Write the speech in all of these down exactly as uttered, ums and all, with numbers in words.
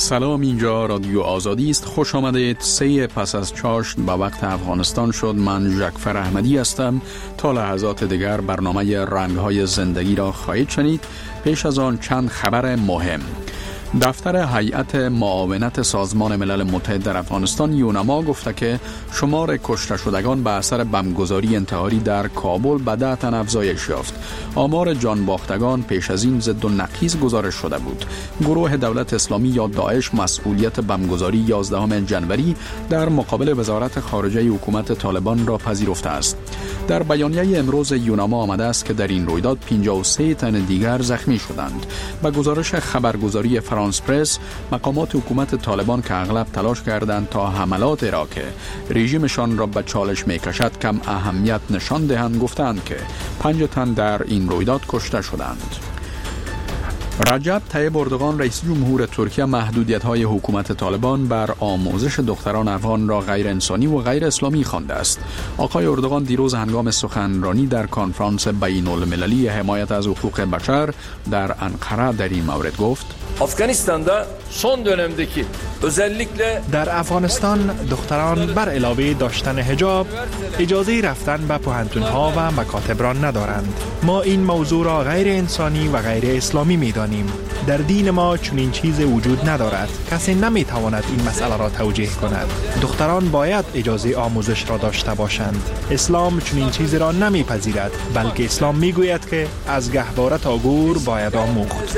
سلام، اینجا رادیو آزادی است. خوش آمدید. سه پس از چاشت به وقت افغانستان شد. من جعفر احمدی هستم. تا لحظات دیگر برنامه رنگ‌های زندگی را خواهید شنید. پیش از آن چند خبر مهم. دفتر هیئت معاونت سازمان ملل متحد در افغانستان یونما گفته که شمار کشته شدگان به اثر بمبگذاری انتحاری در کابل به ده تن افزایش یافت. آمار جان باختگان پیش از این ضد و نقیض گزارش شده بود. گروه دولت اسلامی یا داعش مسئولیت بمبگذاری یازدهم ژانویه در مقابل وزارت خارجه حکومت طالبان را پذیرفته است. در بیانیه امروز یونما آمده است که در این رویداد پنجاه و سه تن دیگر زخمی شدند. به گزارش خبرگزاری فرانس پرس، مقامات حکومت طالبان که اغلب تلاش کردند تا حملات را که رژیمشان را به چالش میکشد کم اهمیت نشان دهند، گفتند که پنج تن در این رویداد کشته شدند. رجب طیب اردوغان رئیس جمهور ترکیه محدودیت‌های حکومت طالبان بر آموزش دختران افغان را غیر انسانی و غیر اسلامی خوانده است. آقای اردوغان دیروز هنگام سخنرانی در کنفرانس بین المللی حمایت از حقوق بشر در انقره در این مورد گفت: Afganistan'da son dönemdeki özellikle در افغانستان دختران بر علاوه داشتن حجاب اجازه رفتن به پوهنتون‌ها و مکاتب را ندارند. ما این موضوع را غیر انسانی و غیر اسلامی می‌دانیم. در دین ما چنین چیزی وجود ندارد. کسی نمی‌تواند این مسئله را توجیه کند. دختران باید اجازه آموزش را داشته باشند. اسلام چنین چیزی را نمی‌پذیرد، بلکه اسلام می‌گوید که از گهواره تا گور باید آموخت.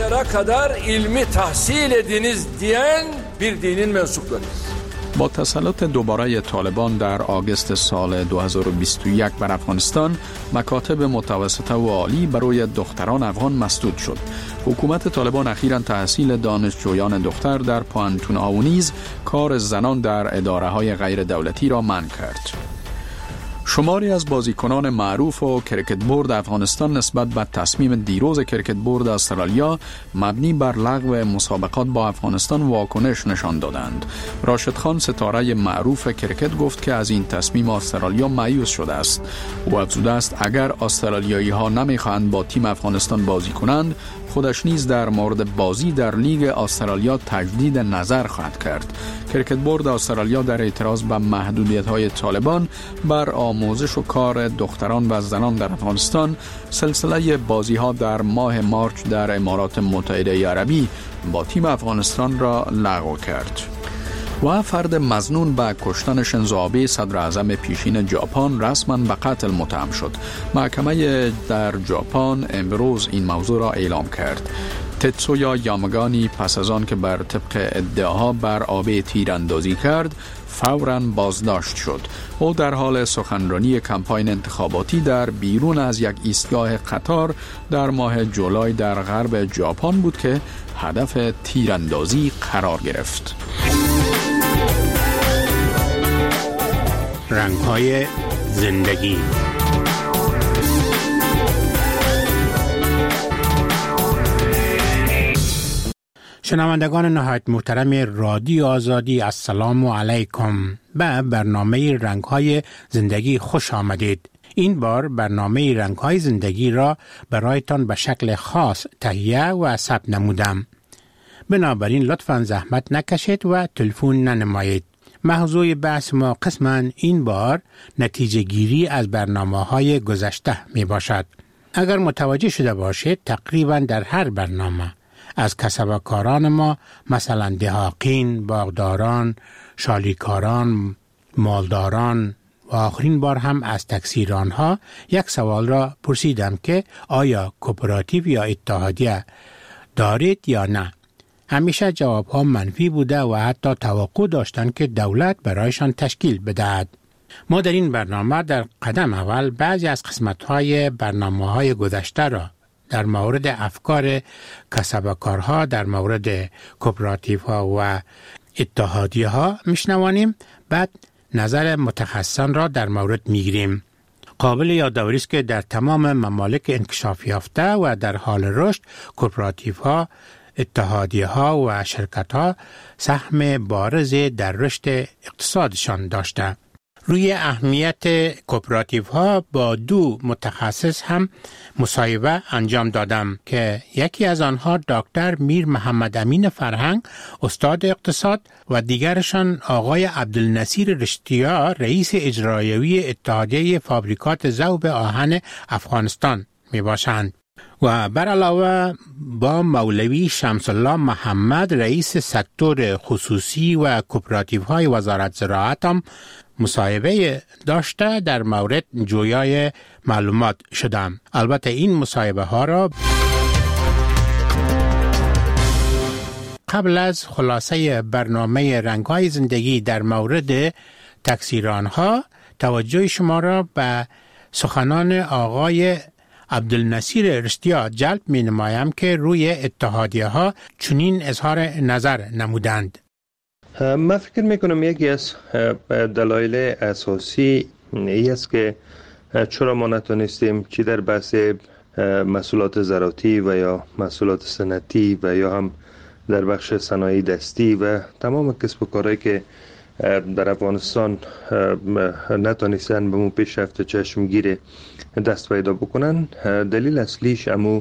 tahsil ediniz diyen bir dinin mensuplarıyız. با تسلط دوباره طالبان در آگوست سال دو هزار و بیست و یک بر افغانستان، مکاتب متوسطه و عالی برای دختران افغان مسدود شد. حکومت طالبان اخیراً تحصیل دانشجویان دختر در پوهنتون‌ها و نیز کار زنان در اداره‌های غیر دولتی را منع کرد. شماری از بازیکنان معروف و کرکت بورد افغانستان نسبت به تصمیم دیروز کرکت بورد استرالیا مبنی بر لغو مسابقات با افغانستان واکنش نشان دادند. راشد خان، ستاره معروف کرکت، گفت که از این تصمیم استرالیا مایوس شده است. او افزوده است اگر استرالیایی ها نمیخواهند با تیم افغانستان بازی کنند، خودش نیز در مورد بازی در لیگ استرالیا تجدید نظر خواهد کرد. کرکت بورد استرالیا در اعتراض به محدودیت‌های طالبان بر آموزش و کار دختران و زنان در افغانستان سلسله بازی‌ها در ماه مارچ در امارات متحده عربی با تیم افغانستان را لغو کرد. و فرد مظنون به کشتن شینزو آبه صدر اعظم پیشین ژاپن رسما به قتل متهم شد. محکمه در ژاپن امروز این موضوع را اعلام کرد. تتسویا یامگانی پس از آن که بر طبق ادعاها بر آبه تیراندازی کرد فوراً بازداشت شد. او در حال سخنرانی کمپاین انتخاباتی در بیرون از یک ایستگاه قطار در ماه جولای در غرب ژاپن بود که هدف تیراندازی قرار گرفت. رنگ‌های زندگی. شنوندگان نهایت محترم رادیو آزادی، السلام علیکم. به برنامه رنگ‌های زندگی خوش آمدید. این بار برنامه رنگ‌های زندگی را برایتان به شکل خاص تهیه و ثبت نمودم. بنابراین لطفاً زحمت نکشید و تلفن ننمایید. موضوع بحث ما قسماً این بار نتیجه گیری از برنامه‌های گذشته می باشد. اگر متوجه شده باشید تقریباً در هر برنامه از کسبکاران ما، مثلا دهاقین، باغداران، شالیکاران، مالداران و آخرین بار هم از تکثیرانها یک سوال را پرسیدم که آیا کوپراتیو یا اتحادیه دارید یا نه؟ همیشه جوابها منفی بوده و حتی توقع داشتند که دولت برایشان تشکیل بدهد. ما در این برنامه در قدم اول بعضی از قسمت‌های برنامه‌های گذشته را در مورد افکار کسبکارها در مورد کوپراتیوها و اتحادیه‌ها میشنوانیم. بعد نظر متخصصان را در مورد میگیریم. قابل یادآوری است که در تمام ممالک انکشاف یافته و در حال رشد کوپراتیوها، اتحادیه‌ها و شرکت‌ها سهم بارز در رشد اقتصادشان داشته. روی اهمیت کوپراتیو ها با دو متخصص هم مصاحبه انجام دادم که یکی از آنها دکتر میر محمد امین فرهنگ استاد اقتصاد و دیگرشان آقای عبدالنصیر رشتیا رئیس اجرایی اتحادیه فابریکات ذوب آهن افغانستان می باشند. و بر علاوه با مولوی شمس الله محمد رئیس سکتور خصوصی و کوپراتیو های وزارت زراعت هم مصاحبه داشته در مورد جویای معلومات شدم. البته این مصاحبه ها را قبل از خلاصه برنامه رنگ‌های زندگی در مورد تکثیران ها توجه شما را به سخنان آقای عبدالنصیر رشتیا جلب می نمایم که روی اتحادیه ها چنین اظهار نظر نمودند. من فکر می کنم یکی از دلایل اساسی ای است که چرا ما نتونستیم چی در بحث محصولات زراعتی و یا محصولات صنعتی و یا هم در بخش صنایع دستی و تمام کسب و کارهایی که در افغانستان نتونستن به مو پیشرفت چشمگیر دست پیدا بکنن. دلیل اصلیش امو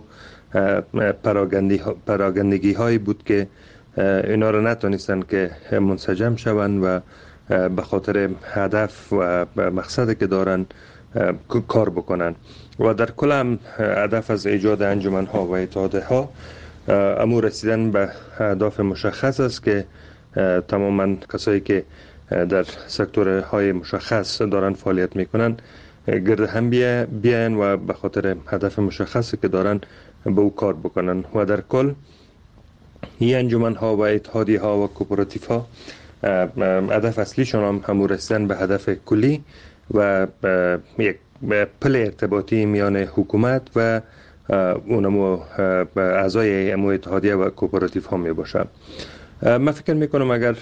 پراگندگی هایی بود که اینا رو نتونستن که منسجم شوند و به خاطر هدف و مقصدی که دارن کار بکنن و در کل هم هدف از ایجاد انجمن ها و اتحادیه ها امو رسیدن به اهداف مشخص است که تماما کسایی که در سکتورهای مشخص دارن فعالیت میکنن گرد هم بیان و به خاطر هدف مشخصی که دارن به او کار بکنن و در کل این انجمن ها و اتحادیه ها و کوپراتیو ها هدف اصلیشون هم همون رسیدن به هدف کلی و یک پل ارتباطی میان حکومت و اونمو اعضای امو اتحادیه و کوپراتیو ها می باشه. من فکر میکنم اگر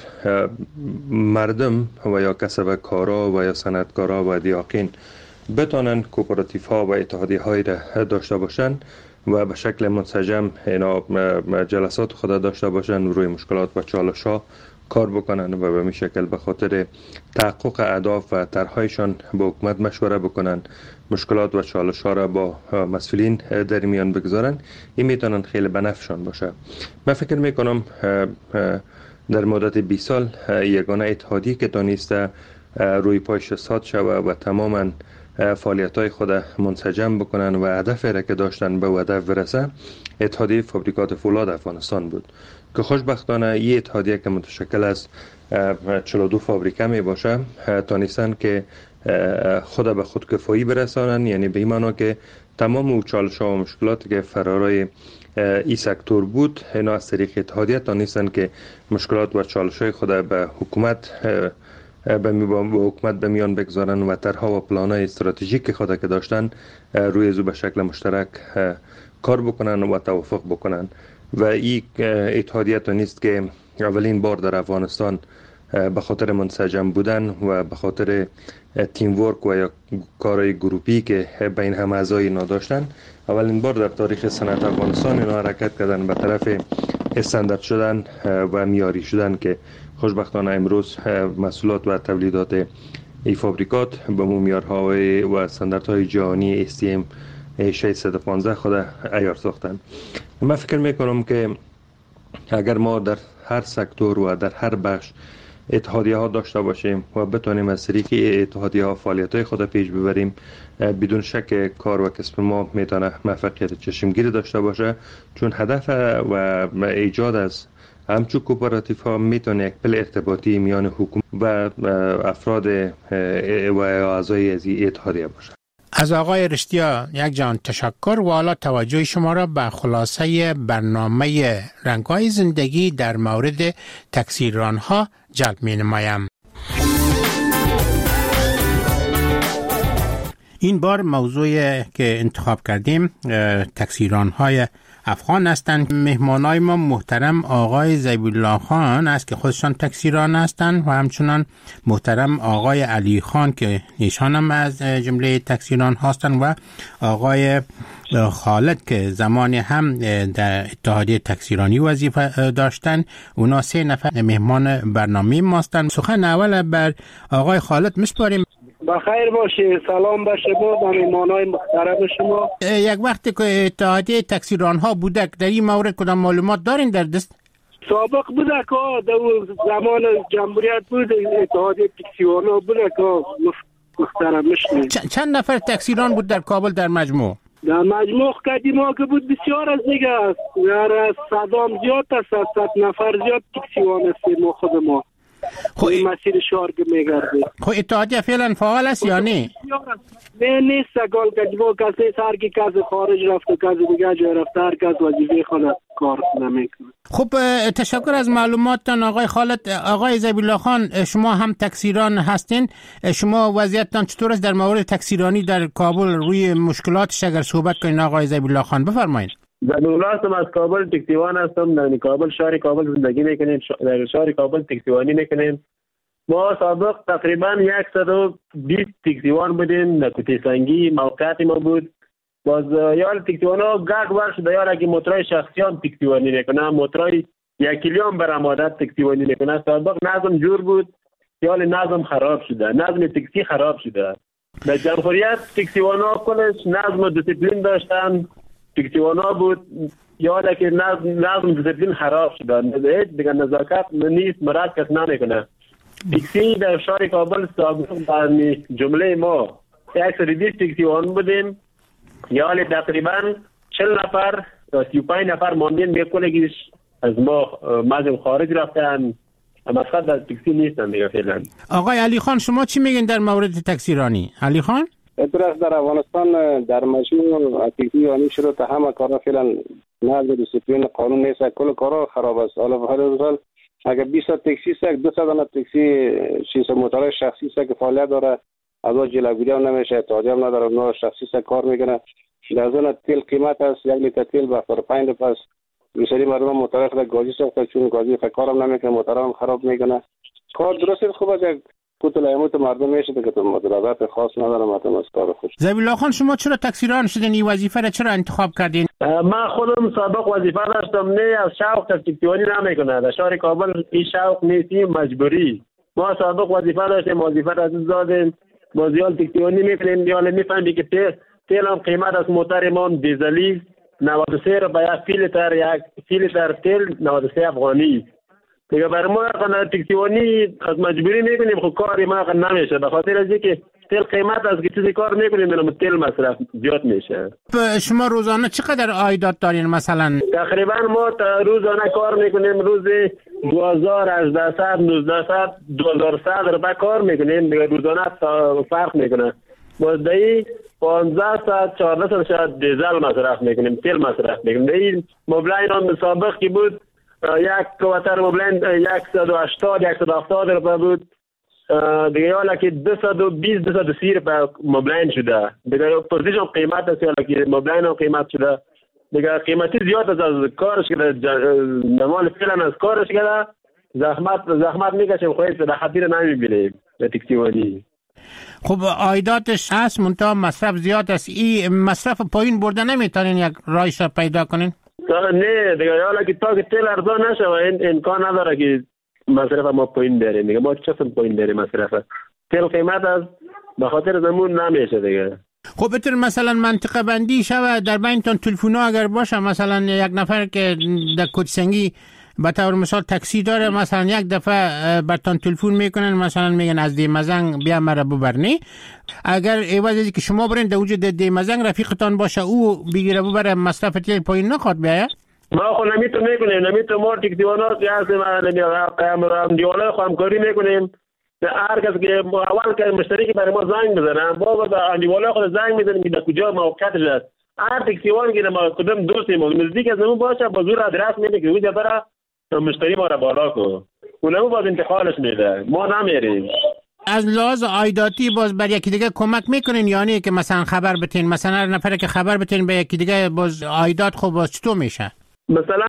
مردم و یا کسب کارا و یا صنعتکارا و دیاقین بتانن کوپراتیو ها و اتحادیه های را داشته باشن و به شکل منسجم اینا جلسات خود داشته باشن و روی مشکلات و چالش ها کار بکنن و به می شکل به خاطر تحقق اهداف و طرحهایشان با حکومت مشوره بکنن، مشکلات و چالش ها را با مسئولین در میان بگذارن، این میتونن خیلی بنفعشان باشه. من فکر میکنم در مدت بیست سال یگانه اتحادیه که تانسته روی پایش ساد شوه و تماما فعالیت های خود منسجم بکنن و هدف را که داشتن به هدف برسه اتحادیه فابریکات فولاد افغانستان بود که خوشبختانه این اتحادیه که متشکل از چهل و دو فابریکه می باشه تانستن که خود به خودکفایی برسانن، یعنی به این معنا که تمام او چالش ها و مشکلاتی که فرارای این سکتور بود اینا از طریق اتحادیه تانستن که مشکلات و چالش های خود به حکومت به حکومت به میان بگذارن و طرحها و پلان‌های استراتژیک خود که داشتن روی زو به شکل مشترک کار بکنن و توافق بکنن و این اتحادیه نیست که اولین بار در افغانستان به خاطر منسجم بودن و به خاطر تیم ورک و یا کارهای گروپی که بین هم اعضای اینا داشتن اولین بار در تاریخ صنعت افغانستان اینا حرکت کردن به طرف استاندارد شدن و معیاری شدن که خوشبختانه امروز محصولات و تولیدات ای فابریکات به معیارها و استانداردهای جهانی اس تی ام ششصد و پانزده خود عیار ساختن. من فکر میکنم که اگر ما در هر سکتور و در هر بخش اتحادیه ها داشته باشیم و بتونیم از طریق اتحادیه ها فعالیت های خود پیش ببریم، بدون شک کار و کسب ما میتونه موفقیت چشمگیری داشته باشه، چون هدف و ایجاد از همچون کوپراتیو ها میتونه یک پل ارتباطی میان حکومت و افراد و اعضای از اتحادیه باشه. از آقای رشتیا یک جان تشکر و حالا توجه شما را به خلاصه برنامه رنگ‌های زندگی در مورد تکثیران‌ها جلب می‌نمایم. این بار موضوع که انتخاب کردیم تکثیران‌های افغان هستند. مهمانای ما محترم آقای زیبالله خان است که خودشان تکثیران هستند و همچنان محترم آقای علی خان که ایشان هم از جمله تکثیران هستند و آقای خالد که زمانی هم در اتحادیه تکثیرانی وظیفه داشتند. اونا سه نفر مهمان برنامه ما هستند. سخن اول بر آقای خالد میسپاریم. بخیر باشه، سلام به شما و مهمانای محترم شما. یک وقتی که اتحادیه تکثیران ها بوده در این مورد کدام معلومات دارین در دست؟ سابق بوده که در زمان جمهوریت بود اتحادیه تکثیران ها بوده که محترم میشنید. چند نفر تکثیران بود در کابل در مجموع؟ در مجموع قدیما که بود بسیار از دیگه است. در صدام زیاد است، صد نفر زیاد تکثیران است ما خود ما. خب این مسیر شارگ میگرده. خب اتحادیه فعلا فعال است یا نه؟ نه نیست گل کجبو کسی سرگی کسی خارج رفته کسی دیگه جای رفته هر کس وظیفه خود کار نمیکنه. خب تشکر از معلوماتتان آقای خالد. آقای زیبالله خان شما هم تکثیران هستین، شما وضعیتتان چطور است در مورد تکثیرانی در کابل؟ روی مشکلاتش اگر صحبت کنین آقای زیبالله خان بفرمایید. زیبالله هستم، از کابل تکثیران هستم. در کابل شهر کابل زندگی میکنیم، در شهر کابل تکثیرانی میکنیم. ما سابق تقریبا صد و بیست تکثیران بودیم. در کوته سنگی موقعیت ما بود. باز یال تکثیران ها گرد ور شده، یال اگه موترای شخصی هم تکثیرانی میکنه، موترای یک کیلو هم برآمده تکثیرانی میکنه. سابق نظم جور بود، یال نظم خراب شده، نظم تکثیر خراب شده. در جمهوریت تکثیران ها کلش نظم و دیسیپلین داشتن، تکثیران ها بود، یال که نظم نظم دیسیپلین خراب شده. هیچ دیگه نزاکت نیست، مراد کس نمیکنه. تکسی در شهر کابل سابق در جمله ما صد و بیست تکسیوان بودیم، یا تقریبا چهل نفر یا سی و پنج نفر ماندین به کلگیش از ما مازم خارج رفتن، مسخط در تکسی نیستن دیگه فعلا. آقای علی خان شما چی میگین در مورد تکثیرانی؟ علی خان؟ ادرس در افغانستان در مجموع تکثیرانی شروع تا همه کارا فعلا نظم دیسیپلین قانون نیست، کل کارا خراب است. حالا به هر حال اگر بیست تاکسی است، دو صد تا تاکسی شیشه موتور شخصی است که فعالیت داره، از اون جلوگیری هم نمیشه، اتحادیه هم نداره، اونها شخصی است کار میکنه. در زون تیل قیمت است، یک لیتر تیل به هفتاد و پنج پس بسیاری مردم موتور خود گازی ساخته، چون گازی کار هم نمیکنه، موتور هم خراب میکنه. کار درست خوب است، کوتاه ایموت مردم میشه که تو مدرات خاص نداره، مردم از کار خوش. زیبالله خان شما چرا تکثیران شدین؟ این وظیفه را چرا انتخاب کردین؟ من خودم سابق وظیفه داشتم، نه از شوق تکثیرانی نمیکنه. در شهر کابل این شوق نیست، مجبوری. ما سابق وظیفه داشتیم، وظیفه را از دادیم، ما زیاد تکثیرانی میکنیم. دیگه میفهمی که تیل تیل هم قیمت از موتور ما دیزلی نود و سه رو به یک فیلتر یک فیلتر تیل نود و سه افغانی. دیگه برای ما اگر تکثیرانی از مجبوری میکنیم، خب کاری ما اگر نمیشه، به خاطر از اینکه تیل قیمت از که چیزی کار میکنیم، میرم تیل مصرف زیاد میشه. شما روزانه چقدر عایدات دارین مثلا؟ تقریبا ما روزانه کار میکنیم، روز دو هزار، هجده نوزده صد، دو هزار و صد رو کار میکنیم. دیگه روزانه فرق میکنه. بازدهی پانزده صد، چهارده صد شاید دیزل مصرف میکنیم، تیل مصرف میکنیم. دیگه مبلغ هم سابق که بود یک کواتر مبلغ صد و هشتاد، صد و هفتاد روپیه بود. دیگه حالا که دویست و بیست، دویست و سی روپیه مبلغ شده. دیگه پرزیشم قیمت است، حالا که مبلغ هم قیمت شده. دیگه قیمتی زیاد است از کارش که نمال فعلا از کارش که زحمت زحمت میکشیم، خواهید به خطیر نمیبینیم به تکثیرانی. خب عایداتش هست، منتها مصرف زیاد است. این مصرف پایین برده نمیتونین یک راهش پیدا کنین؟ نه دیگه حالا که تا که تیل ارزان نشه و این امکان نداره که مصرف ما پایین بریم. دیگه ما چه پایین بریم مصرف تیل قیمت از به خاطر زمون نمیشه دیگه. خب بتر مثلا منطقه بندی شوه در بینتون تلفونا اگر باشه، مثلا یک نفر که در کوتسنگی به طور مثال تاکسی داره، مثلا یک دفعه برتان تلفن میکنن، مثلا میگن از دیمزنگ بیا مرا ببرنی. اگر ایوازی که شما برین در وجود دیمزنگ رفیقتان باشه، او بگیره ببره، مصرف تیل پایین نخواد بیاید. ما خو نمیتون میکنیم، نمیتون ما تکسیوانا که هستیم هم دیوالا خو همکاری میکنیم. هر کس که اول که مشتری که برای ما زنگ بزنن، با با دیوالا خود زنگ میزنیم که در کجا موقعیتش است. هر تکسیوان که ما کدام دوستیم نزدیک از اون باشه، با زور آدرس میده که اونجا برا مشتری ما را بالا کو. اونم باز انتقالش میده، ما نمیریم. از لحاظ عایداتی باز بر یکی دیگه کمک میکنین یعنی که مثلا خبر بتین، مثلا هر نفره که خبر بتین به یکی دیگه باز عایدات خوب باز چطور میشه؟ مثلا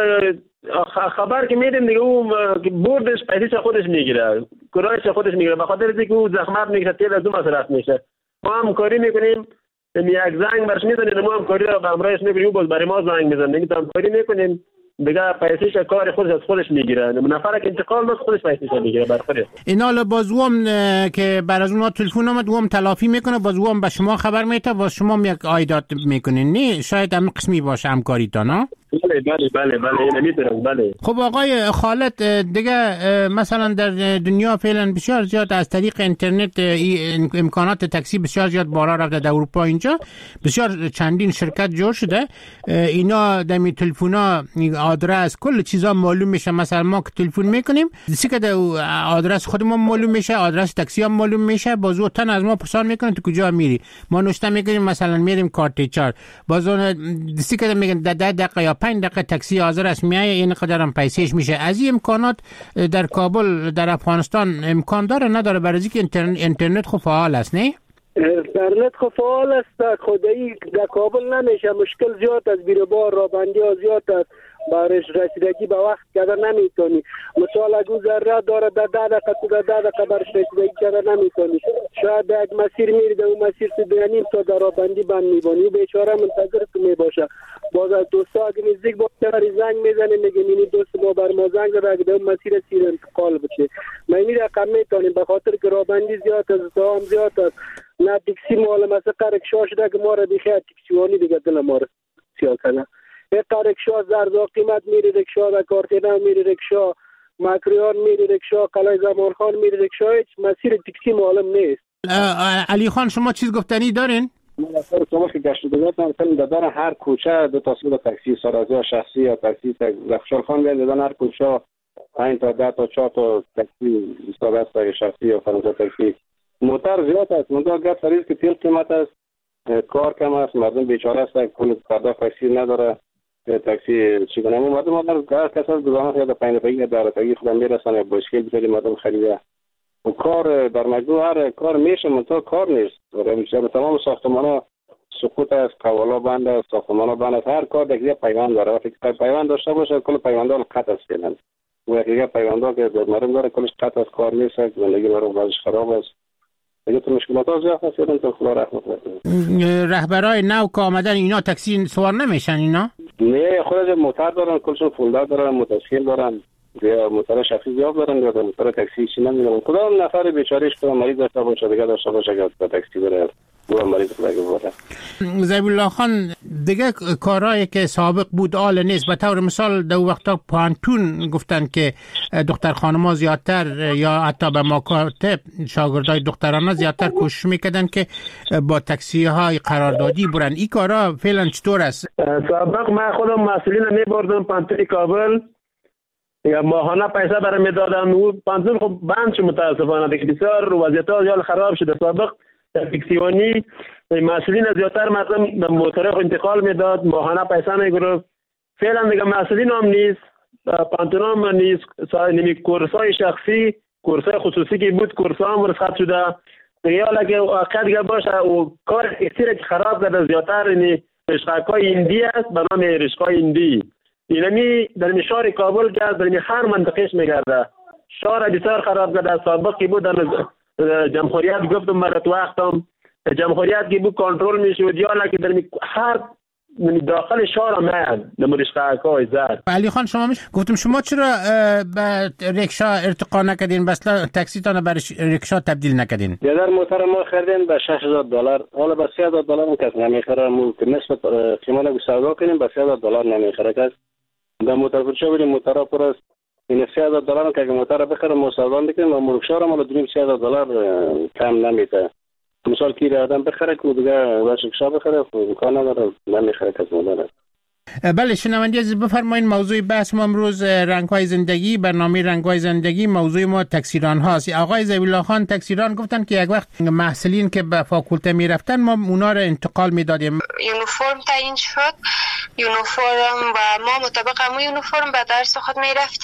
خبر که میدیم دیگه اون بردش پیسش خودش میگیره، کرایش خودش میگیره، به خاطر اینکه اون زحمت میکشه تیل از اون مصرف میشه. ما هم کاری میکنیم یک زنگ برش میزنیم، ما هم کاری رو به همراهش میکنیم، باز برای ما زنگ میزنه دیگه هم کاری میکنیم دیگه پیسش کار خودش از خودش میگیره، نفر که انتقال بس خودش پیسش میگیره بر خودش. اینا بازوام که بر از اونها تلفن اومد وام تلافی میکنه، بازوام به شما خبر میده، باز شما یک عایدات میکنین. نه شاید هم قسمی باشه همکاری تا نه؟ بله بله بله بله نمیتونم. بله خب آقای خالد دیگه مثلا در دنیا فعلا بسیار زیاد از طریق اینترنت امکانات تاکسی بسیار زیاد بالا رفته. در اروپا اینجا بسیار چندین شرکت جور شده، اینا دمی تلفونا آدرس کل چیزا معلوم میشه. مثلا ما که تلفن میکنیم دیسی که آدرس خودمون معلوم میشه، آدرس تاکسی هم معلوم میشه، بازو تن از ما پرسان میکنن تو کجا میری، ما نوشته میکنیم مثلا میریم کارتیچار، بازو دیسی که میگن ده دقیقه یا پنج دقیقه تاکسی حاضر است میایه، این قدر هم پیسهش میشه. از این امکانات در کابل در افغانستان امکان داره نداره؟ برای اینکه اینترنت اینترنت خو فعال است نه؟ اینترنت خو فعال است، خدایی در کابل نمیشه، مشکل زیاد است، بیروبار رابندی ها زیاد است، برش رسیدگی به وقت کردن نمیتونی. مثال اگه ذره داره در ده دقیقه تو در ده دقیقه برش رسیدگی کردن نمیتونی. شاید یک مسیر میری در اون مسیر تو دو نیم تا در رابندی بند میبانی، بیچاره منتظر تو میباشه. باز از دوستا اگه نزدیک باشه زنگ میزنه میگه اینی دوست ما بر ما زنگ زده اگه در اون مسیر سیر انتقال بشه. ما اینی رقم میتونیم به خاطر که رابندی زیاد است، زحام زیاد است. نه تاکسی معلومه است قرکشا شده که ما را دیگه تاکسیوانی دیگه دل ما را سیاه کنه. یک رکشا زرزا قیمت میری رکشا و کارتینا میری رکشا مکریان میری رکشا قلعه زمان خان میری رکشا، هیچ مسیر تاکسی معلوم نیست. علی خان شما چیز گفتنی دارین؟ من اصلا شما که گشت دادم مثلا در هر کوچه دو تا سود تاکسی سرازی تاکسی یا تاکسی رخشان خان بیاد در هر کوچه پنج تا ده تا چهار تا تاکسی استاد شخصی یا فرانسه تاکسی. موتر زیاد است، موتر گفت سریز که تیل قیمت است، کار کم است، مردم بیچاره است، کل پرداخت تاکسی نداره. تاکسی چی کنم مردم ما در کسا گذارن یا در پایین پایین در تاکسی خودم میرسن یا باشکل بذاری مردم خریده و کار در مجموع هر کار میشه منتها کار نیست. در تمام ساختمان‌ها سقوط است، قوالا بند است، ساختمان‌ها بند است، هر کار دیگه پیوند داره. وقتی پیوند داشته باشه کل پیوندها قطع است کردن و دیگه پیوندها که در مردم داره کلش قطع است، کار نیست، زندگی مردم بازش خراب است. دیگه تو مشکلات ها زیاد هستن تا خدا رحمت کنه. رهبرای نو که آمدن اینا تاکسی سوار نمیشن اینا؟ نه خودش موتر دارن، کلشون فولدار دارن، موتورسیکل دارن، یا موتور شخصی زیاد دارن یا موتور تاکسی چی نمیدونم. خدا نفر بیچارهش که مریض داشته باشه دیگه داشته باشه که تاکسی بره و مریض خدا بره. زبیب الله خان دیگه کارهایی که سابق بود آل نیست. به طور مثال دو وقتا پانتون گفتن که دختر خانم‌ها زیادتر یا حتی به مکاتب شاگردای دخترانه زیادتر کوشش میکردن که با تاکسی های قراردادی برن. این کارا فعلا چطور است؟ سابق من خودم مسئولین میبردم پانتون کابل یا ماهانه پیسه برای میدادن و پانتون خب بند شد متاسفانه دیگه بسیار وضعیت ها خراب شده. سابق تاکسیوانی مسئولین زیادتر مردم به موتور انتقال میداد، ماهانه پیسه میگرفت. فعلا دیگه مسئولین هم نیست، پانتون هم نیست، نمی کورسای شخصی کورسای خصوصی که بود کورسا هم رسخت شده دیگه. حالا که واقعا دیگه باشه و کار تاکسی که خراب کرده زیادتر یعنی رشقه‌های هندی است به نام رشقه‌های هندی. اینمی در شهر کابل که در هر منطقهش میگرده شهر بسیار خراب کرده. سابقی بود در جمهوریت گفتم برات وقتم جمهوریت که بود کنترل میشود یا لکه در هر داخل شهر میاد نمایشگاه‌های زد. علی خان شما میش گفتم شما چرا به رکشا ارتقا نکردین، بس تاکسی تان برای رکشا تبدیل نکردین؟ در موتور ما خریدیم به شش هزار دلار، حالا به سه هزار دلار هم کس نمیخره. ما نسبت قیمت رو سودا کنیم به سه هزار دلار نمیخره کس. در موتور فروشا بریم موتورا پر است، این سه هزار دلار که موتور بخره ما سودا میکنیم و مرکشا رو ما دونیم سه هزار دلار کم نمیده. مثال کی آدم بخره که دیگه رکشا بخره امکان نداره نمیخره کس مداره. بله شنوندگان عزیز بفرمایید موضوع بحث ما امروز رنگ‌های زندگی، برنامه رنگ‌های زندگی، موضوع ما تاکسیران هاست. آقای زبیب الله خان تاکسیران گفتن که یک وقت محصلین که به فاکولته میرفتن ما اونا رو انتقال میدادیم. یونیفرم تعیین شد، یونیفرم و ما مطابق همون یونیفرم به درس خود میرفتیم.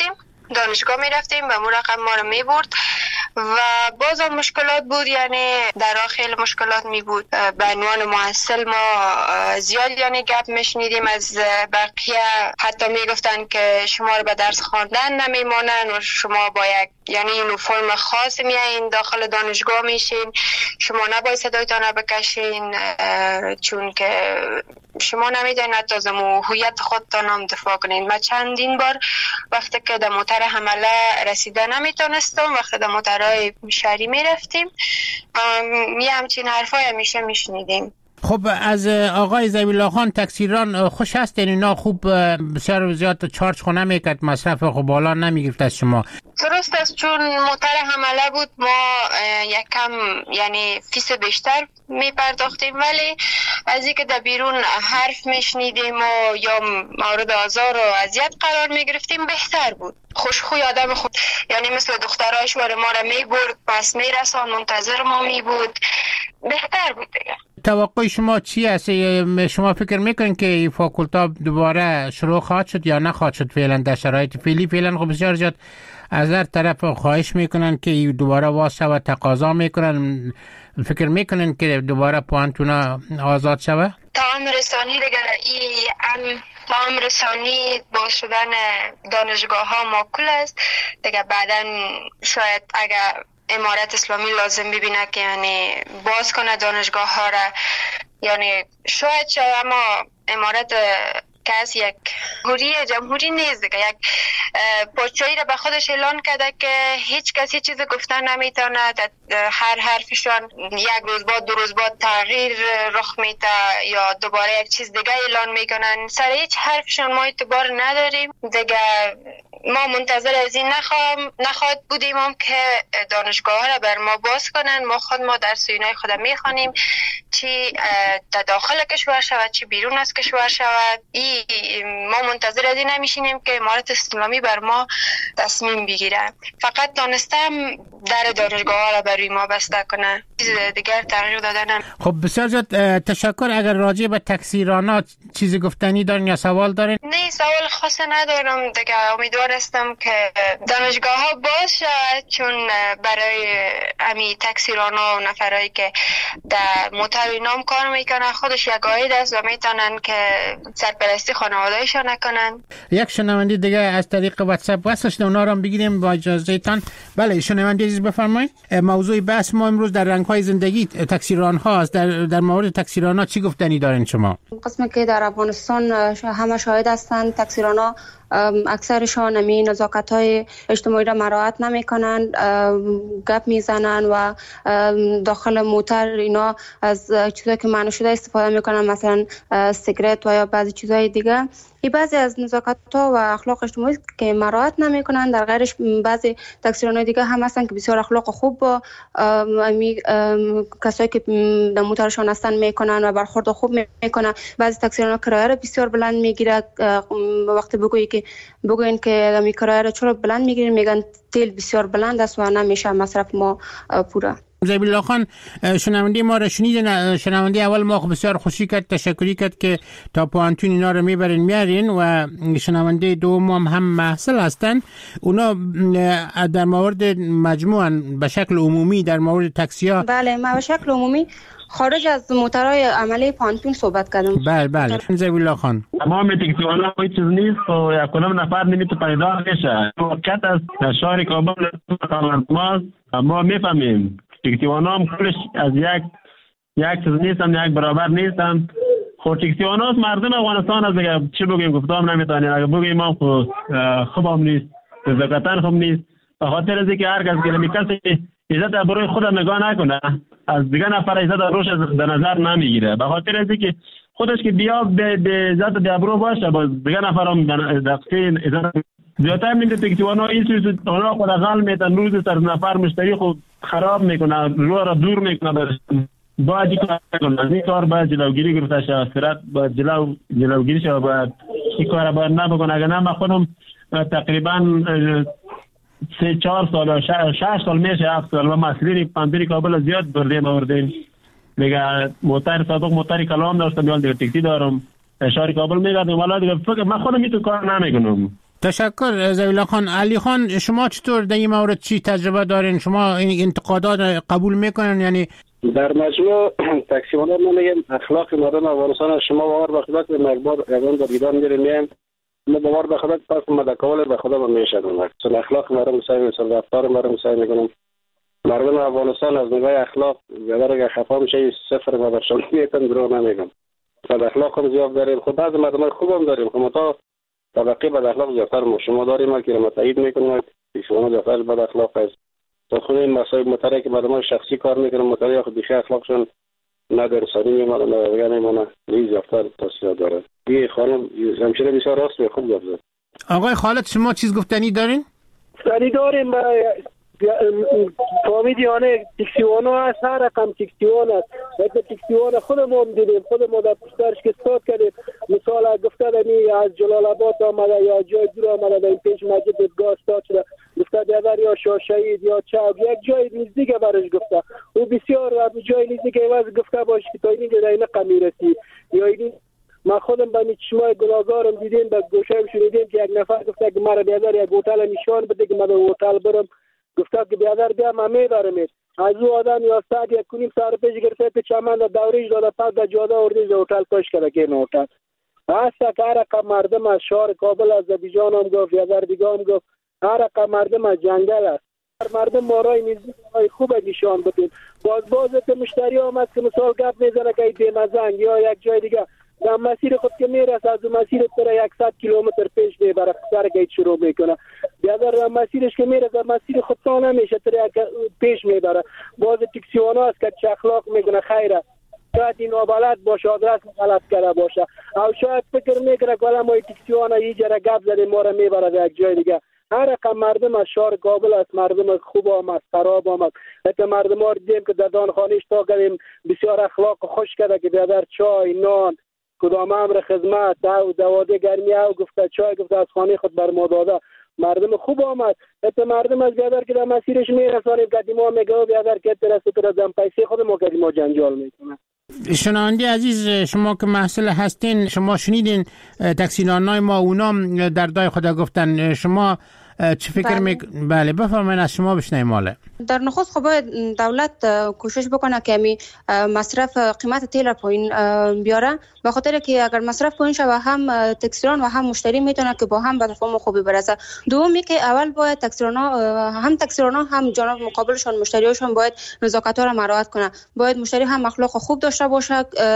دانشگاه می رفتیم و اون رقم ما رو می برد و باز هم مشکلات بود، یعنی در خیلی مشکلات می بود. به عنوان محصل ما زیاد یعنی گپ میشنیدیم از بقیه، حتی می گفتن که شما رو به درس خواندن نمیمانن و شما باید یعنی اینو فرم خاص میایین داخل دانشگاه میشین، شما نباید صدایتان بکشین چون که شما نمیدونید حتی از هویت خودتان هم دفاع کنین. ما چندین بار وقتی که در موتر حمله رسیده نمیتونستم، وقتی در موترهای شهری میرفتیم می همچین حرفای همیشه میشنیدیم. خب از آقای ذبیح خان تکثیران خوش هستین؟ اینا خوب بسیار زیاد چارج خونه میکرد، مصرف خب بالا نمیگرفت از شما؟ درست است، چون موتر حمله بود ما یکم یعنی فیس بیشتر میپرداختیم، ولی از اینکه در بیرون حرف میشنیدیم و یا مورد آزار و اذیت قرار میگرفتیم بهتر بود. خوشخوی آدم خود یعنی مثل دخترایش واره ما را میبرد، پس میرسان، منتظر ما میبود، بهتر بود دیگه. توقع شما چی است؟ شما فکر میکنین که فاکولتا دوباره شروع خواهد شد یا نخواهد شد؟ فعلا در شرایط فعلی فعلا خب بسیار زیاد از هر طرف خواهش میکنن که دوباره واس شود، تقاضا میکنن. فکر میکنن که دوباره پوانتونا آزاد شود؟ تمام رسانی دیگر ای ام تمام رسانی با شدن دانشگاه ها معقول است دیگه. بعدا شاید اگر امارت اسلامی لازم ببینه که یعنی باز کنه دانشگاه ها را، یعنی شاید شاید اما امارت که از یک جمهوری جمهوری نیست دیگه، یک پادشاهی را به خودش اعلان کرده که هیچ کسی چیز گفتن نمیتونه، هر حرفشان یک روز بعد دو روز بعد تغییر رخ میده یا دوباره یک چیز دیگه اعلان میکنن. سر هیچ حرفشان ما اعتبار نداریم دیگه. ما منتظر از این نخواهم نخواهد بودیم هم که دانشگاه ها را بر ما باز کنن. ما خود ما در سوینای خود میخوانیم، چی در داخل کشور شود چی بیرون از کشور شود. ای ما منتظر از این نمیشینیم که امارت اسلامی بر ما تصمیم بگیره. فقط دانستم در دانشگاه ها را برای ما بسته کنه، چیز دیگر تغییر دادن. خب بسیار زیاد تشکر. اگر راجع به تکثیرانات چیزی گفتنی دارین یا سوال دارین؟ نه سوال خاصی ندارم دیگه. امیدوار هستم که دانشگاه ها باز شود، چون برای امی تکثیرانا و نفرایی که در موتر نام کار میکنن خودش یک عاید است و میتونن که سرپرستی خانواده‌ایشان نکنن. یک شنونده دیگه از طریق واتساپ وصلش ده، اونا رو هم بگیریم با اجازه تان. بله شنونده عزیز بفرمایید. موضوع بحث ما امروز در رنگ‌های زندگی تکثیران هاست. در در مورد تکثیران ها چی گفتنی دارین شما؟ قسمی که در افغانستان همه شاهد هستند تکثیران ها اکثرشان امی نزاکت های اجتماعی را مراعات نمی کنند، گپ می زنند و داخل موتر اینا از چیزایی که معنی شده استفاده می کنند، مثلا سیگرت و یا بعضی چیزهای دیگه. این بعضی از نزاکت ها و اخلاق اجتماعی که مراعات نمی کنند. در غیرش بعضی تکثیران دیگه هم هستند که بسیار اخلاق خوب با امی کسایی که در موترشان هستند می کنند و برخورد خوب می کنند. بعضی تکثیران کرایه را بسیار بلند می گیرند. وقتی بگویی که بگوین که می کرایه را چرا بلند می گیرین، میگن تیل بسیار بلند است و نمیشه مصرف ما پوره. ذبیح خان شنونده ما را شنیدن. شنونده اول ما بسیار خوشی کرد، تشکری کرد که تا پوانتون اینا رو میبرین میارین و شنونده دوم هم هم محصل هستن. اونا در مورد مجموعاً به شکل عمومی در مورد تاکسی‌ها. بله ما به شکل عمومی خارج از موترهای عملی پانتون صحبت کردم. بله بله ذبیح خان تمام تکسیوانا هیچ چیز نیست و یک کدام نفر نمیتونه پیدا بشه. وقت از شهر کابل ما ما میفهمیم تکسیوانا هم کلش از یک یک چیز نیستن، یک برابر نیستن. خود تکسیوانا مردم افغانستان از دیگه چی بگیم گفتم نمیتونیم. اگه بگیم ما خوب هم نیست، زکاتن خوب نیست، به خاطر از اینکه هر کس که میکسی عزت ابروی خود نگاه نکنه، از دیگه نفر عزت ابروش در نظر نمیگیره. به خاطر از اینکه خودش که بیا به عزت به ابرو باشه، باز دیگه نفر هم دقیقاً عزت زیادتر میده. تکسیوانا این چیز اونا خود غل میتن، روز سر نفر مشتری خود خراب میکنه، رو را دور میکنه. باید این کار کنه، این کار باید جلوگیری گرفته شه، سرعت باید جلو جلوگیری شه، باید این کار باید نبکنه. اگر نه من خودم تقریبا سه چهار سال شش سال میشه هفت سال و مسئولین پنبیر کابل زیاد بردیم آوردیم دیگه. موتر صادق موتر کلام داشتم، یا دیگه تکسی دارم شهر کابل میگردم. والا دیگه فکر من خودم این تو کار نمیکنم. تشکر زبیلا خان. علی خان، شما چطور در این مورد چی تجربه دارین؟ شما این انتقادات قبول میکنین؟ یعنی در مجموع تقسیم‌ها من میگم اخلاق مردم افغانستان شما باور به خدا که مقدار اون در ایران میریم ما باور به خدا پس مدکول به خدا میشدم چون اخلاق مردم سعی می‌کنم رفتار مردم سعی می‌کنم مردم افغانستان از نگاه اخلاق اگر خفا میشه صفر ما برشون میتن درو نمیگم بد اخلاق هم زیاد داریم خب بعض مردم خوب هم داریم خب تا طبقه بد اخلاق زیادتر ما شما داریم که ما تایید میکنیم شما زیادتر بد اخلاق است تا خود این مسائل متری که مردم شخصی کار میکنن متری خود بیخی اخلاقشون نه در انسانی میمونه نه دیگه میمونه لیز زیادتر تاثیر داره. این خانم همچنین بسیار راست و خوب گفت. آقای خالد شما چیز گفتنی دارین؟ گفتنی داریم فامیلیانه تکسیوانا هست هر رقم تکسیوان هست وقتی تکسیوان خودمون دیدیم خودمون در پشترش که استاد کردیم مثال گفته دمی از جلال آباد آمده یا جای دور آمده در این پیش مسجد دیدگاه استاد شده گفته دیگر یا شاهشهید یا چوب یک جای نزدیک برش گفته او بسیار جای نزدیک ایواز گفته باشه که تا این در این قمی رسی یا این ما خودم با چشمای گناهگارم دیدیم با گوشه‌ام شنیدیم که یک نفر گفته که مرا بیادر یک هتل نشان بده که من به هتل برم گفته که بیادر بیا من میبرم از او آدم یا ساعت یک کنیم سر پیش گرفته تو چمن در دوریش داده پس در جاده اردیش در هتل پاش کرده که این هتل هسته که هر رقم مردم از شهر کابل از زبیجان هم گفت بیادر دیگه هم گفت هر رقم مردم از جنگل است مردم مارای نزدیک های خوب نشان بدیم باز باز که مشتری آمد که مثال گپ میزنه که این مزنگ یا یک جای دیگه در مسیر خود که میرسه از مسیر تر صد کیلومتر پیش میبره سر گیت شروع میکنه بیادر در مسیرش که میرسه مسیر خود تا نمیشه تر پیش میبره باز تکسیوانا هست که چه اخلاق میکنه خیره شاید این آبالت باشه آدرس غلط کرده باشه او شاید فکر میکنه که ما تکسیوانا یه جره گپ زده ما را میبره در یک جای دیگه هر رقم مردم از شهر کابل است مردم خوب هم است خراب هم است حتی مردم ها دیدیم که در دانخانهش تا کردیم بسیار اخلاق خوش کرده که بیادر چای نان کدام امر خدمت دو دواده گرمی او گفته چای گفته از خانه خود بر ما داده مردم خوب آمد حتی مردم از بیادر که در مسیرش میرسانیم قدیم ها میگه بیادر که ترسه تر دم پیسه خود ما قدیم ها جنجال میکنه. شنونده عزیز شما که محصل هستین شما شنیدین تکسیرانای ما اونام در دای خدا گفتن شما چه فکر می بله بفرمایید از شما بشنویم. ماله در نخست خب باید دولت کوشش بکنه که می مصرف قیمت تیل را پایین بیاره به خاطر که اگر مصرف پایین شه و هم تکسیران و هم مشتری میتونه که با هم به تفاهم خوبی برسه. دومی که اول باید تکسیرانا هم تکسیرانا هم جناب مقابلشون مشتریاشون باید نزاکت‌ها را مراعات کنه. باید مشتری هم اخلاق خوب داشته باشه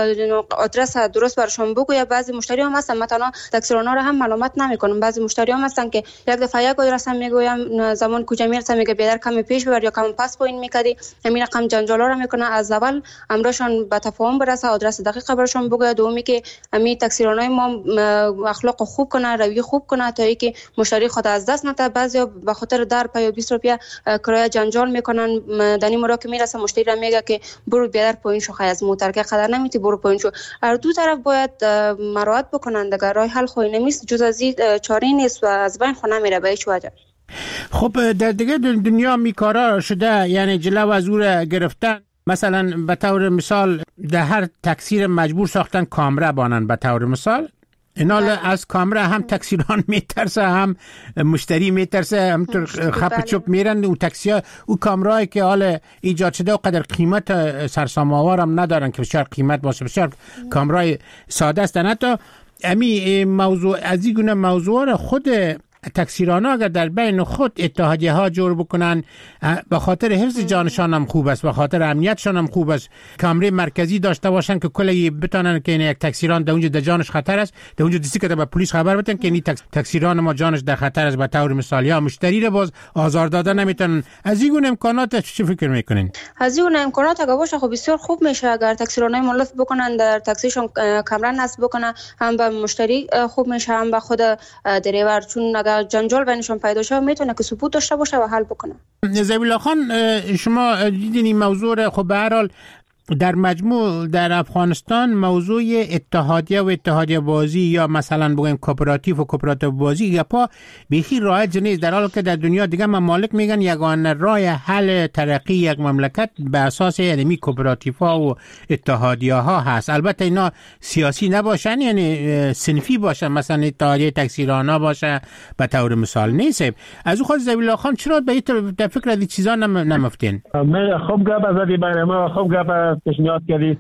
آدرس درست برشون بگویه. بعضی مشتری هم هستن مثلا تکسیرانا را هم ملامت نمیکنن بعضی مشتری هم هستن که یک دفعه یک آدرس هم میگویم زمان کجا میرسه میگه بیادر کمی پیش ببر یا کم پس پایین میکردی همین رقم جنجالا را میکنه. از اول امرشون به تفاهم برسه آدرس دقیق برشون بگویه. دومی که همین تکسیرانای ما اخلاق خوب کنه رویه خوب کنه تا اینکه مشتری خود از دست نده. بعضیا به خاطر در پای بیست روپیه کرایه جنجال میکنن دنی مرا که میرسه مشتری را میگه که برو بیادر پایین شو خیلی از موتر که قدر نمیتی برو پایین شو. هر دو طرف باید مراعات بکنن دیگه راه حل خوی نمیست جز از این چاره نیست و از بین خونه میره به هیچ وجه. خب در دیگه دنیا میکارا شده یعنی جلو از او را گرفتن مثلا به طور مثال در هر تکسیر مجبور ساختن کامره بانن به طور مثال اینا از کامره هم تکسیران میترسه هم مشتری میترسه همطور خپ چپ میرن و تکسی ها او کامرهایی که حال ایجاد شده و قدر قیمت سرسام‌آور هم ندارن که بسیار قیمت باشه بسیار کامرهای ساده است. حتی امی موضوع از این گونه موضوع را خود تکسیران ها اگر در بین خود اتحادیه ها جور بکنن به خاطر حفظ جانشان هم خوب است به خاطر امنیتشان هم خوب است کامره مرکزی داشته باشن که کلی بتونن که این یک تکسیران در اونجا در جانش خطر است در اونجا دیسی که به پلیس خبر بدن که این تکسیران ما جانش در خطر است به طور مثالی ها مشتری رو باز آزار دادن نمیتونن. از این گونه امکانات چه فکر میکنین؟ از این گونه امکانات اگه باشه خب بسیار خوب میشه اگر تکسیرانای مولف بکنن در تاکسیشون کامره نصب بکنن هم به مشتری خوب میشه هم به خود دریور چون اگر جنجال بینشون پیدا شه میتونه که ثبوت داشته باشه و حل بکنه. زبیلا خان شما دیدین این موضوع رو خب به هر حال در مجموع در افغانستان موضوع اتحادیه و اتحادیه بازی یا مثلا بگیم کوپراتیو و کوپراتیو بازی گپا بیخی رایج نیست، در حالی که در دنیا دیگه ممالک میگن یگانه راه حل ترقی یک مملکت به اساس یعنی کوپراتیو ها و اتحادیه ها هست. البته اینا سیاسی نباشن، یعنی صنفی باشن، مثلا اتحادیه تکثیرانه باشه به طور مثال نیست. از او خود زبیلا خان چرا به این فکر از چیزا نمفتین؟ من خوب گپ زدی برای ما، خوب گپ پیشنهاد کردی.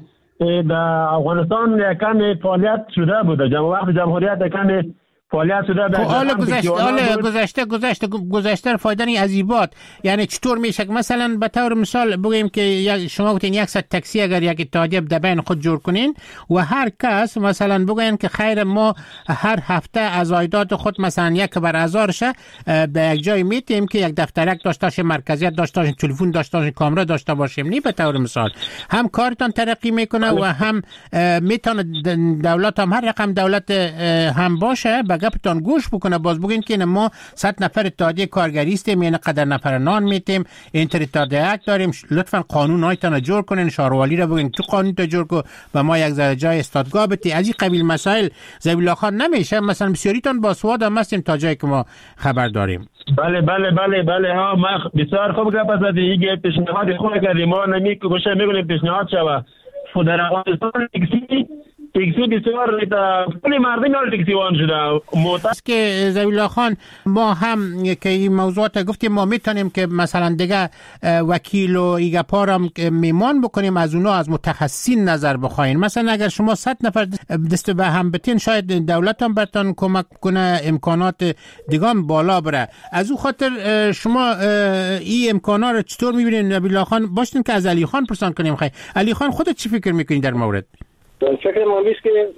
در افغانستان یکم فعالیت شده بود، جمع وقت جمهوریت یکم فعالیت شده. در حالا گذشته حالا گذشته گذشته گذشته فایده ازیبات، یعنی چطور میشه که مثلا به طور مثال بگیم که شما گفتین صد تاکسی اگر یک اتحادیه در بین خود جور کنین و هر کس مثلا بگین که خیر ما هر هفته از عایدات خود مثلا یک بر هزار شه به یک جای میتیم که یک دفترک داشته باشه، مرکزیت داشته باشه، تلفن داشته باشه، کامera داشته باشیم، نی به طور مثال هم کارتان ترقی میکنه و هم میتونه دولت هم هر رقم دولت هم باشه گپتان گوش بکنه. باز بگین که ما صد نفر اتحادیه کارگری استیم، یعنی قدر نفر نان میتیم، اینتر اتحادیه داریم، لطفا قانون هایتان جور کنین، شاروالی را بگین تو قانون تا جور کو و ما یک ذره جای استادگاه بتی. از این قبیل مسائل زبیلا خان نمیشه؟ مثلا بسیاریتان با سواد هم هستیم تا جایی که ما خبر داریم. بله بله بله بله ها، ما بسیار خوب گپ زدی. این پیشنهاد خوب کردی، ما نمی کوشش میکنیم پیشنهاد شوه. در افغانستان تکسی تکسی بسیار کلی مردم یال تکسیوان شده. معتقد که زبیلا خان ما هم که این موضوعات گفتیم ما میتونیم که مثلا دیگه وکیل و ایگا پارم میمان بکنیم، از اونا از متخصصین نظر بخواین. مثلا اگر شما صد نفر دست به هم بتین شاید دولت هم براتون کمک کنه، امکانات دیگه هم بالا بره. از او خاطر شما این امکانات رو چطور میبینید زبیلا خان؟ باشین که از علی خان پرسان کنیم. خیر علی خان خودت چی فکر میکنی در مورد؟ فکر ما میست که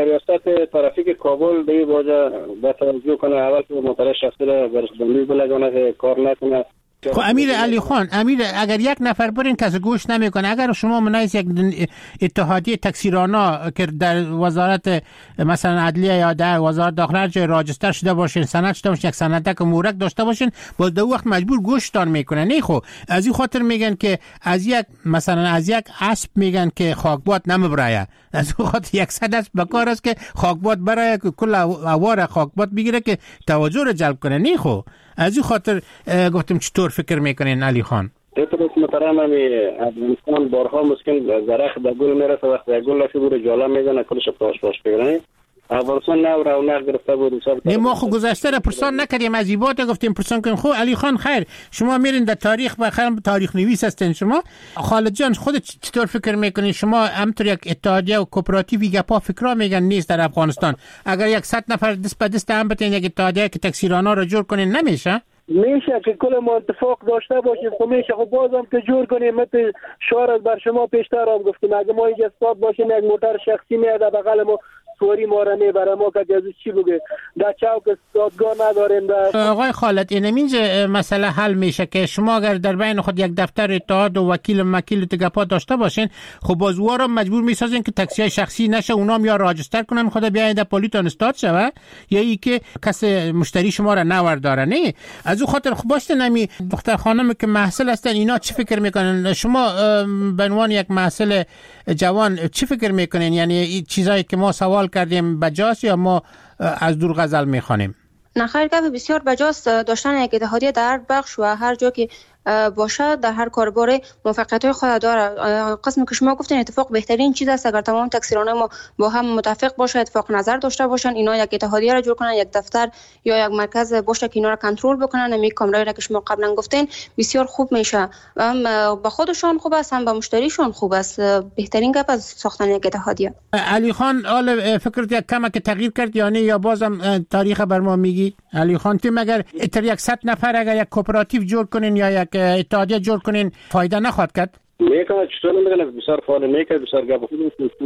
ریاست ترافیک کابل به این واجه به توجه کنه، اول که موتور شخصی را برسبندی بلگانه که کار نکنه. خب امیر علی خان، امیر اگر یک نفر برین کسی گوش نمیکنه، اگر شما منایز یک اتحادیه تکثیرانه که در وزارت مثلا عدلیه یا در وزارت داخله جای راجستر شده باشین، سند شده باشین، یک سندک مورک داشته باشین، باز در وقت مجبور گوشتان میکنه. نه خب از این خاطر میگن که از یک مثلا از یک اسب میگن که خاکباد نمیبره، از اون خاطر یک صد اسب بکار است که خاکباد برای کل اوار خاکباد بگیره که توجه رو جلب کنه. نه خب از این خاطر گفتم چطور فکر میکنین علی خان؟ درست محترم، همی افغانستان بارها مسکن درخت در گل میرسه، وقتی گل لفی بوده جالا میزنه کلش پاش پاش بگیرن. افغانستان نو رونق گرفته بود. نه ما خو گذشته را پرسان نکردیم، از ایبات گفتیم پرسان کنیم. خب علی خان خیر، شما میرین در تاریخ بخیر، تاریخ نویس هستین شما. خالد جان خودت چطور فکر میکنین شما؟ همطور یک اتحادیه و کوپراتیوی گپا فکرا میگن نیست در افغانستان، اگر یک صد نفر دست به دست هم بتین یک اتحادیه که تکثیرانه را جور کنین نمیشه؟ میشه که کل ما اتفاق داشته باشیم. خب میشه، خب بازم که جور کنیم. مثل شعار از بر شما پیشتر هم گفتیم، اگه ما اینجا استاد باشیم یک موتر شخصی میاد بغل ما سواری ما را میبره، ما که جزو چی بگه در چوک استادگاه نداریم. آقای خالد این اینجا مسئله حل میشه که شما اگر در بین خود یک دفتر اتحاد و وکیل مکیل تگپا داشته باشین، خب بازوها را مجبور میسازین که تاکسی های شخصی نشه، اونا یا راجستر کنن خود بیاین در پلیتون استاد شوه، یا ای که کس مشتری شما را نورداره. نه از اون خاطر خب باشه نمی دختر خانم که محصل هستن اینا چی فکر میکنن؟ شما به عنوان یک محصل جوان چی فکر میکنین؟ یعنی چیزایی که ما سوال کردیم بجاست یا ما از دور غزل میخوانیم؟ نه خیر، گپ بسیار بجاست داشتن یک اتحادیه در هر بخش و هر جا که باشه در هر کاربار موفقیت‌های خود داره. قسمی که شما گفتین اتفاق بهترین چیز است اگر تمام تکثیرانه ما با هم متفق باشه، اتفاق نظر داشته باشن، اینا یک اتحادیه را جور کنن، یک دفتر یا یک مرکز باشه که اینا را کنترل بکنن. می کامرایی را که شما قبلا گفتین بسیار خوب میشه، هم با خودشون خوب است هم با مشتریشون خوب است. بهترین گپ از ساختن یک اتحادیه. علی خان حالا فکرت یک کم که تغییر کرد یا نه، یا بازم تاریخ بر ما میگی؟ علی خان تو مگر اتر یک صد نفر اگر یک کوپراتیو جور کنین یا یک اتحادیه جور کنین فایده نخواهد کرد؟ میکنه چطور نمیکنه؟ بسیار فعال میکنه، بسیار گپ خوب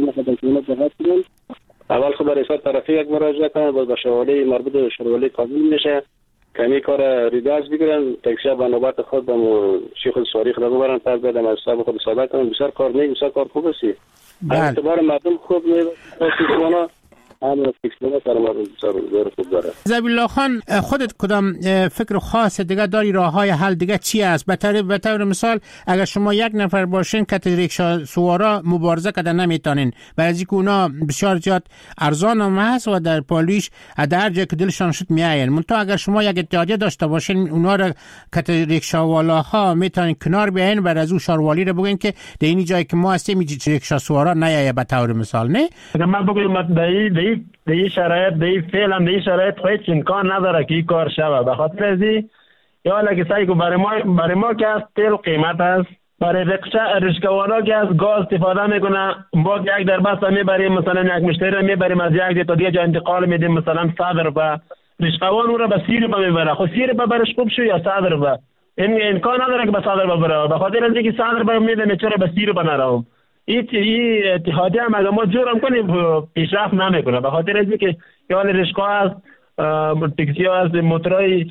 است. اول خب برای ریاست ترافیک یک مراجعه کنن، باز با شوالی مربوط به شوالی قانون میشه کمی کار ریداز بگیرن، تکسی به نوبت خود به شیخ سواری خود ببرن، پس بدم از حساب خود حساب کنن. بسیار کار نیک، بسیار کار خوب است. اعتبار مردم خوب میشه. همین فکر سرمایه روزگار خوب داره. ذبیح خان، خودت کدام فکر خاص دیگه داری؟ راههای حل دیگه چی است؟ به طور به طور مثال اگر شما یک نفر باشین که ریکشا سوارا مبارزه کردن نمیتونین، برای اینکه اونا بسیار زیاد ارزان هم هست و در پالیش در جای که دلشان شد میاین. منتها اگر شما یک اتحادیه داشته باشین اونا را که ریکشا والاها میتونین کنار بیاین، برای از او شاروالی را بگین که در این جایی که ما هستیم ریکشا سوارا نیایه به طور مثال. نه اگر من بگم دایی دایی دایی شرایط دایی فعلا دایی شرایط خواهید امکان نداره که این کار شود. به خاطر ازی یا لگه سعی که برای ما برای ما که از تیل قیمت است، برای رکشا رشکوانا که از گاز استفاده میکنه، ما یک در بس میبریم مثلا یک مشتری رو میبریم از یک تا دیگه جا انتقال میدیم، مثلا صد روپیه رشکوان او رو به سی روپیه میبره. خب سی روپیه برش خوب شو یا صد روپیه؟ این امکان نداره که به صد روپیه بره. به خاطر اینکه صد روپیه میده چرا به سی روپیه نروم؟ این اتحادیه هم اگر ما جورم کنیم پیشرفت نمیکنه. به خاطر اینکه یا رشکا است، تاکسی ها است، موتورای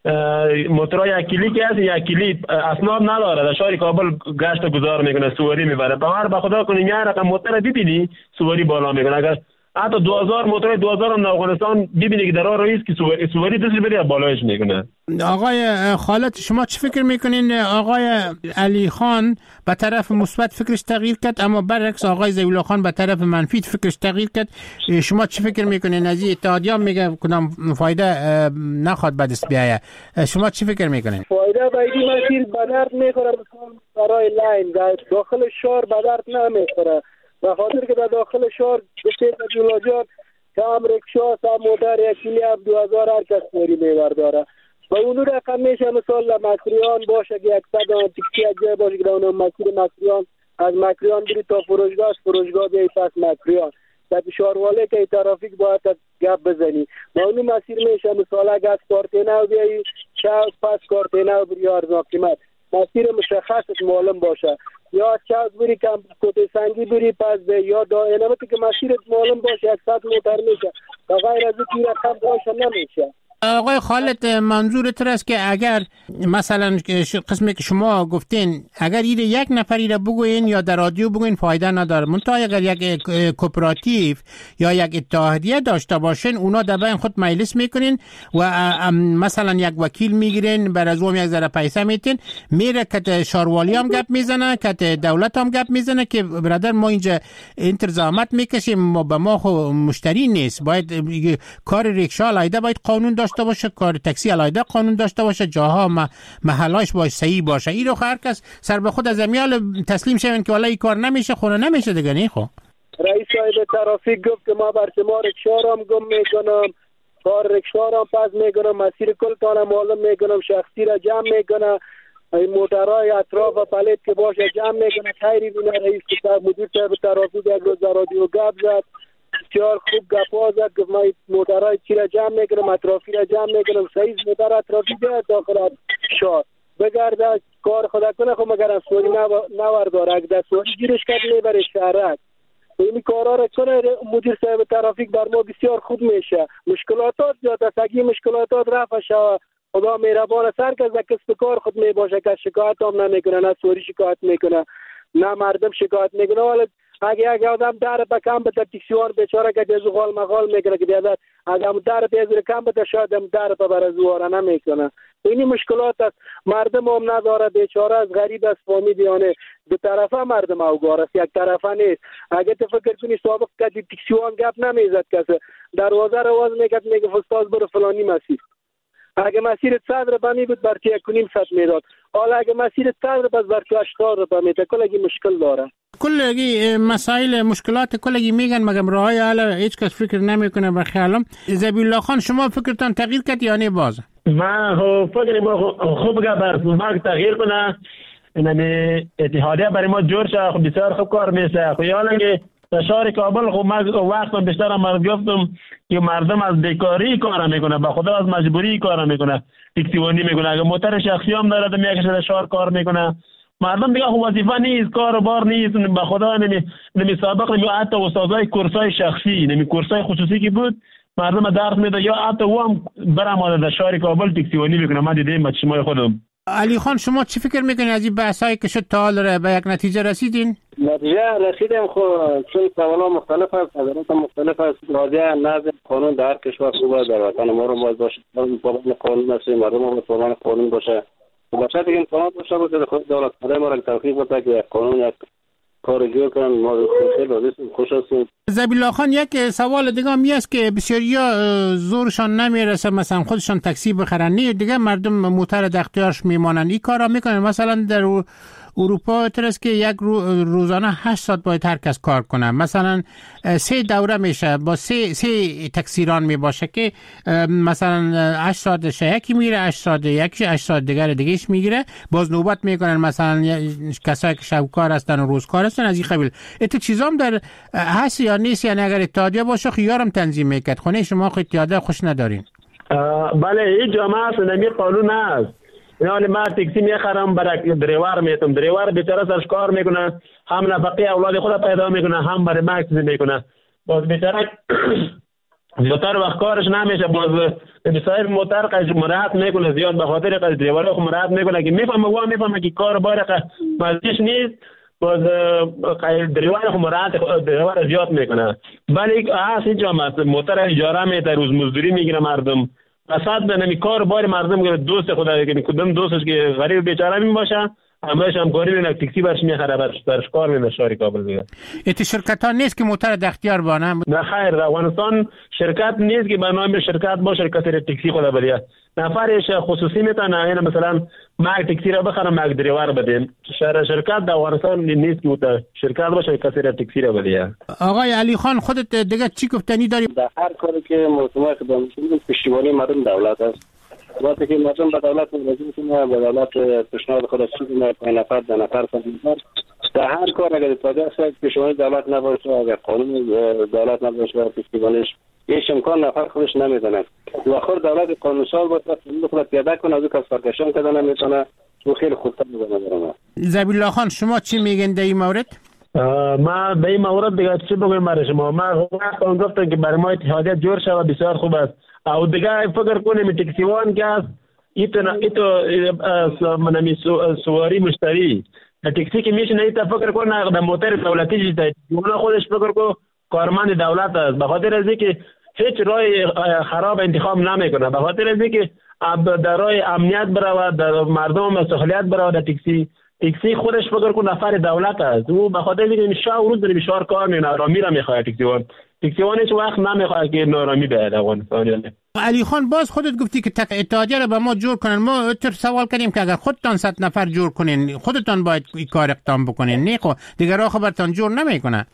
موتورای یکیلی که هست یکیلی اسناد نداره، در شهر کابل گشت گذار میکنه، سواری میبره. باور به خدا کنین یه رقم موتور ببینی سواری بالا میکنه. اگر حتی دو هزار موتور دو هزار هم افغانستان ببینی که در راه رئیس که سواری سواری دست بری بالایش میکنه. آقای خالد، شما چی فکر میکنین؟ آقای علی خان به طرف مثبت فکرش تغییر کرد، اما برعکس آقای ذبیح خان به طرف منفی فکرش تغییر کرد. شما چی فکر میکنین؟ از این اتحادیه میگه کدام فایده نخواد به دست بیایه، شما چی فکر میکنین؟ فایده به این مسیر به درد میخوره، مثلا برای لاین در داخل شهر به درد نمیخوره. به خاطر که در داخل شهر بسیار جولاجات که هم رکشا هم موتر یکیلی هم دو هزار هر کس سواری میبرداره و اونو رقم میشه مثال مکریان باشه که یک صد تکسی از جای باشه که در اونو مسیر مکریان از مکریان بری تا فروشگاه، از فروشگاه بیایی پس مکریان در شارواله که ترافیک باید گپ بزنی و اونو مسیر میشه مثال اگر از کارتینو بیایی شاید پس کارتینو بری ارزان قیمت، مسیر مشخصت معلوم باشه، یا از چاز بری کم کوته سنگی بری پس ده یا دائنه که مسیرت معلوم باشه یک ساعت موتر میشه و غیر از این رقم باشه نمیشه. آقای خالد، منظور تر است که اگر مثلا قسمی که شما گفتین اگر این یک نفری را بگوین یا در رادیو بگوین فایده نداره، منتها اگر یک کوپراتیو یا یک اتحادیه داشته باشین اونا در بین خود مجلس میکنین و مثلا یک وکیل میگیرین، بر از اون یک ذره پیسه میتین، میره که شاروالی هم گپ میزنه، که دولت هم گپ میزنه که برادر ما اینجا انتظامات میکشیم، ما به ما خو مشتری نیست، باید کار ریکشا علیده باید قانون داشته باشه، کار تاکسی علیده قانون داشته باشه، جاها محلاش باشه صحیح باشه. این رو هر کس سر به خود از امیال تسلیم شون که والا این کار نمیشه، خونه نمیشه دیگه. نه خب رئیس صاحب ترافیک گفت که ما بر شما رکشا را گم میکنم، کار رکشا را پس میکنم، مسیر کل تانه معلوم میکنم، شخصی را جمع میکنم، این موترهای اطراف و پلیت که باشه جمع میکنه. خیری بینه رئیس صاحب مدیر صاحب ترافیک یک روز رادیو گپ زد، بسیار خوب گپا زد، گفت ما موترهای چی را جمع میکنم، اطرافی را جمع میکنم، سعیز موتر اطرافی بیاد داخل شهر بگرده کار خدا کنه. خب مگر از سوری نورداره، اگه در سوری گیرش کرد میبره شهرک این کارا را کنه. مدیر صاحب ترافیک بر ما بسیار خوب میشه. مشکلاتات زیاد است، اگه مشکلاتات رفع شود خدا مهربان، سر که از کسب کار خود می باشه که شکایت هم نمیکنه، نه سوری شکایت میکنه نه مردم شکایت میکنه. ولی اگه اگه آدم در بکم به تکسیوان بیچاره که دیزو غال مغال میکنه که دیگر اگه هم در بیزر کم بده شاید هم در ببره زواره نمیکنه. اینی مشکلات است. مردم هم نداره، بیچاره از غریب از فامی دیانه دو طرفه مردم اوگار است، یک طرفه نیست. اگه تو فکر کنی سابق که تکسیوان گپ نمیزد کسی دروازه رو واز میکرد میگه فستاز برو فلانی مسیر، اگه مسیر صد رو بمی بود برتی یک کنیم ست میداد، حالا اگه مسیر صد رو بس برتی اشتار رو بمی ده کلگی مشکل داره. کلگی مسائل مشکلات کلگی میگن مگم راهای حالا هیچ کس فکر نمیکنه. بخیالم ذبیح خان شما فکرتان تغییر کرد یا نه باز؟ من فکر ما خوب که بر ما تغییر کنه، یعنی اتحادیه برای ما جور شه، خب بسیار خوب کار میشه. خب حالا که در شهر کابل خب ما وقت بیشتر ما گفتم که مردم از بیکاری کار میکنه، به خدا از مجبوری کار میکنه، تکسیوانی میکنه. اگه موتر شخصی هم داره تو میکشه در شهر کار میکنه. مردم دیگه خب وظیفه نیست، کار و بار نیست. به خدا نمی نمی سابق نمی حتی استادای کورسای شخصی نمی کورسای خصوصی که بود مردم درس میده یا حتی او هم برام در شهر کابل تکسیوانی میکنه. من دیدم با چشمای خودم. علی خان شما چی فکر میکنید از این بحثایی که شد تا حال به یک نتیجه رسیدین؟ نتیجه رسیدیم خو چون سوالا مختلف است، نظرات مختلف است. راجع نظم قانون در کشور خوبه، در وطن ما رو باید باشه پابند قانون هستیم، مردم ما پابند قانون باشه. باشه دیگه امکانات باشه باشه خود دولت برای ما را توفیق بده که یک قانون یک کار جور کنن. ما خیلی راضی خوش هستیم. زبیل الله خان، یک سوال دیگه هم است که بسیاریا زورشان نمیرسه مثلا خودشان تاکسی بخرن، نه دیگه مردم موتر در اختیارش میمانن، این کارا میکنن. مثلا در اروپا ترس که یک رو روزانه هشت ساعت باید هر کس کار کنه، مثلا سه دوره میشه با سه سه تکسیران می باشه که مثلا هشت ساعت یکی میره، هشت ساعت یکی، هشت ساعت دیگر دیگهش میگیره، باز نوبت میکنن. مثلا کسایی که شبکار هستن و روزکار هستن از این قبیل. ات چیزام در هست یا نیست؟ یعنی اگر اتحادیه باشه خیارم تنظیم میکرد. خونه شما خود اتحادیه خوش ندارین؟ بله این جامعه سنمی قانون است. یعنی ما تاکسی میخرم برای دریور میتم، دریور بیچاره سرش کار میکنه، هم نفقه اولاد خود پیدا میکنه، هم برای ما چیزی میکنه. باز بیچاره موتر وقت کارش نمیشه، باز بسایر موتر قش مراحت میکنه زیاد، به خاطر قش دریور خود مراحت میکنه که میفهمه و میفهمه که کار باره مزدیش نیست، باز دریور خود مراحت دریور زیاد میکنه. ولی هست اینجا موتر اجاره میده، روز مزدوری میگیره مردم. اصلا نمی کار بار مردم دوست خدا که کدوم دوستش که غریب بیچاره می باشه، همراهش همکاری میکنه، تاکسی برش میخره، برش برش کار میکنه شهر کابل دیگه. ایت شرکت ها نیست که موتر در اختیار بانه؟ نه خیر، در افغانستان شرکت نیست که برنامه شرکت باشه کسی تاکسی خدا بده. نفرش خصوصی میتونه، یعنی مثلا ما تاکسی را بخرم ما دریور بدیم. شهر شرکت در افغانستان نیست که شرکت باشه کسی تاکسی را بده. آقای علی خان خودت دیگه چی گفتنی داری؟ در هر کاری که مطمئن خدمت می‌کنیم پشتیبانی مردم دولت است. وقتی که مردم به دولت مراجعه می‌کنه، به دولت پیشنهاد خود چیزی نه، پنج نفر ده نفر فهمیدن در هر کار اگر اتفاقی است پشتیبانی دولت نباشه، اگر قانون دولت نباشه پشتیبانیش هیچ امکان نفر خودش نمیدونه. و خود دولت قانونساز باشه، خود پیاده کنه، از اون کس سرکشان کردن نمیتونه، و خیلی خوبتر می‌کنه برام. زبیل الله خان شما چی میگین در این مورد؟ ما به این مورد دیگه چی بگویم برای شما؟ ما وقتا گفتم که برای ما اتحادیه جور شود بسیار خوب است. او دیگه فکر کنیم تاکسیوان که است ایتو ایتو منمی سواری مشتری تاکسی که میشه نه فکر کنه در موتر دولتی جیده، اونا خودش فکر کنه کارمند دولت است، به خاطر از اینکه هیچ راه خراب انتخاب نمیکنه، به خاطر از اینکه در راه امنیت برود، در مردم سهولیت برود. در تاکسی تاکسی خودش فکر کنه نفر دولت است، او به خاطر اینکه شاه روز در بشار کار میکنه، آرامی را میخواد تاکسیوان. تاکسیوان هیچ وقت نمیخواد که نارامی به افغانستان. علی خان باز خودت گفتی که اتحادیه را به ما جور کنن. ما تر سوال کردیم که اگر خودتان صد نفر جور کنین خودتان باید این کار اقدام بکنین، نه خب دیگر راه خبرتان جور نمیکنه.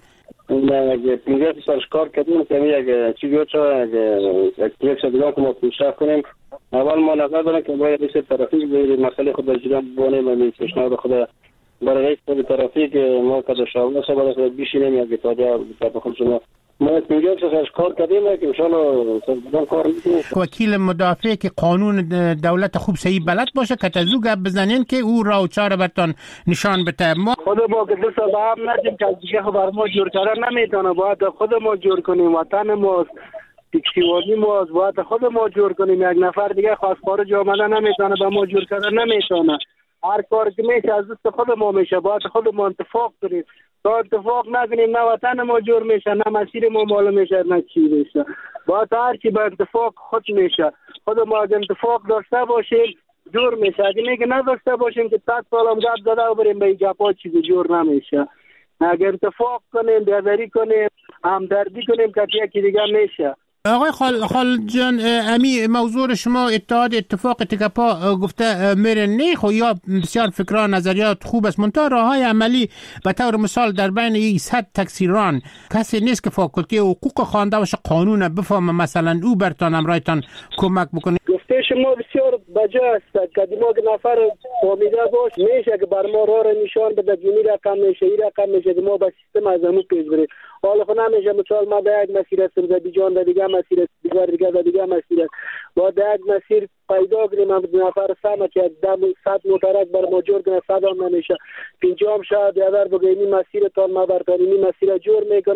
نه اگه پنجاه سالش کار کردیم که اگه چی بیاد شو اگه یک شدگان که ما پیشرفت کنیم، اول ما نظر داریم که باید ریس ترافیک مسئله خود بجرم بانیم و پیشنهاد خود برای رئیس ترافیک ما که شامل سه برای بیشینیم اگه اتحادیه بخون شما ما پنجاه سالش کار کردیم که ان شاء الله سازمان کار میکنیم. وکیل مدافع که قانون دولت خوب صحیح بلد باشه که تزو گپ بزنین که او راه و چاره برتان نشان بده. ما خود ما که دست هم ندیم که دیگه خبر ما جور کردن نمیتونه، باید خود ما جور کنیم، وطن ما تاکسیوانی ما باید خود ما جور کنیم. یک نفر دیگه خواستگار جامعه نمیتونه به ما جور کردن نمیتونه. هر کار که میشه از دست خود ما میشه، باید خود ما اتفاق کنیم. تا اتفاق نکنیم نه وطن ما جور میشه، نه مسیر ما معلوم میشه، نه چی میشه. باید هر چی به اتفاق خود میشه. خود ما اگه اتفاق داشته باشیم جور میشه، اگه میگه نداشته باشیم که صد سال هم گپ زده و بریم به این گپا چیزی جور نمیشه. اگه اتفاق کنیم، بیادری کنیم، همدردی کنیم که یکی دیگه میشه. آقای خال خال جان، امی موضوع شما اتحاد اتفاق تکپا گفته میره نه خو یا بسیار فکران نظریات خوب است، منتها راههای عملی به طور مثال در بین این صد تکسیران کسی نیست که فاکولته حقوق خوانده باشه قانون بفهمه مثلا او برتان امرایتان کمک بکنه. گفته شما بسیار بجا است که ما که نفر فهمیده باش میشه که بر ما راه نشان بده گینی رقم میشه این رقم میشه که ما با سیستم از همون پیش بریم. حالا خب نمیشه مثال ما در یک مسیر هستم زدی جان در دیگه مسیر دیگر دیگه در دیگه مسیر با در یک مسیر پیدا کنیم هم نفر سمه که دم صد موترک بر ما جور کنه صد هم نمیشه پینجا هم شاید یادر بگه این مسیر تان ما برتان این مسیر جور میکنم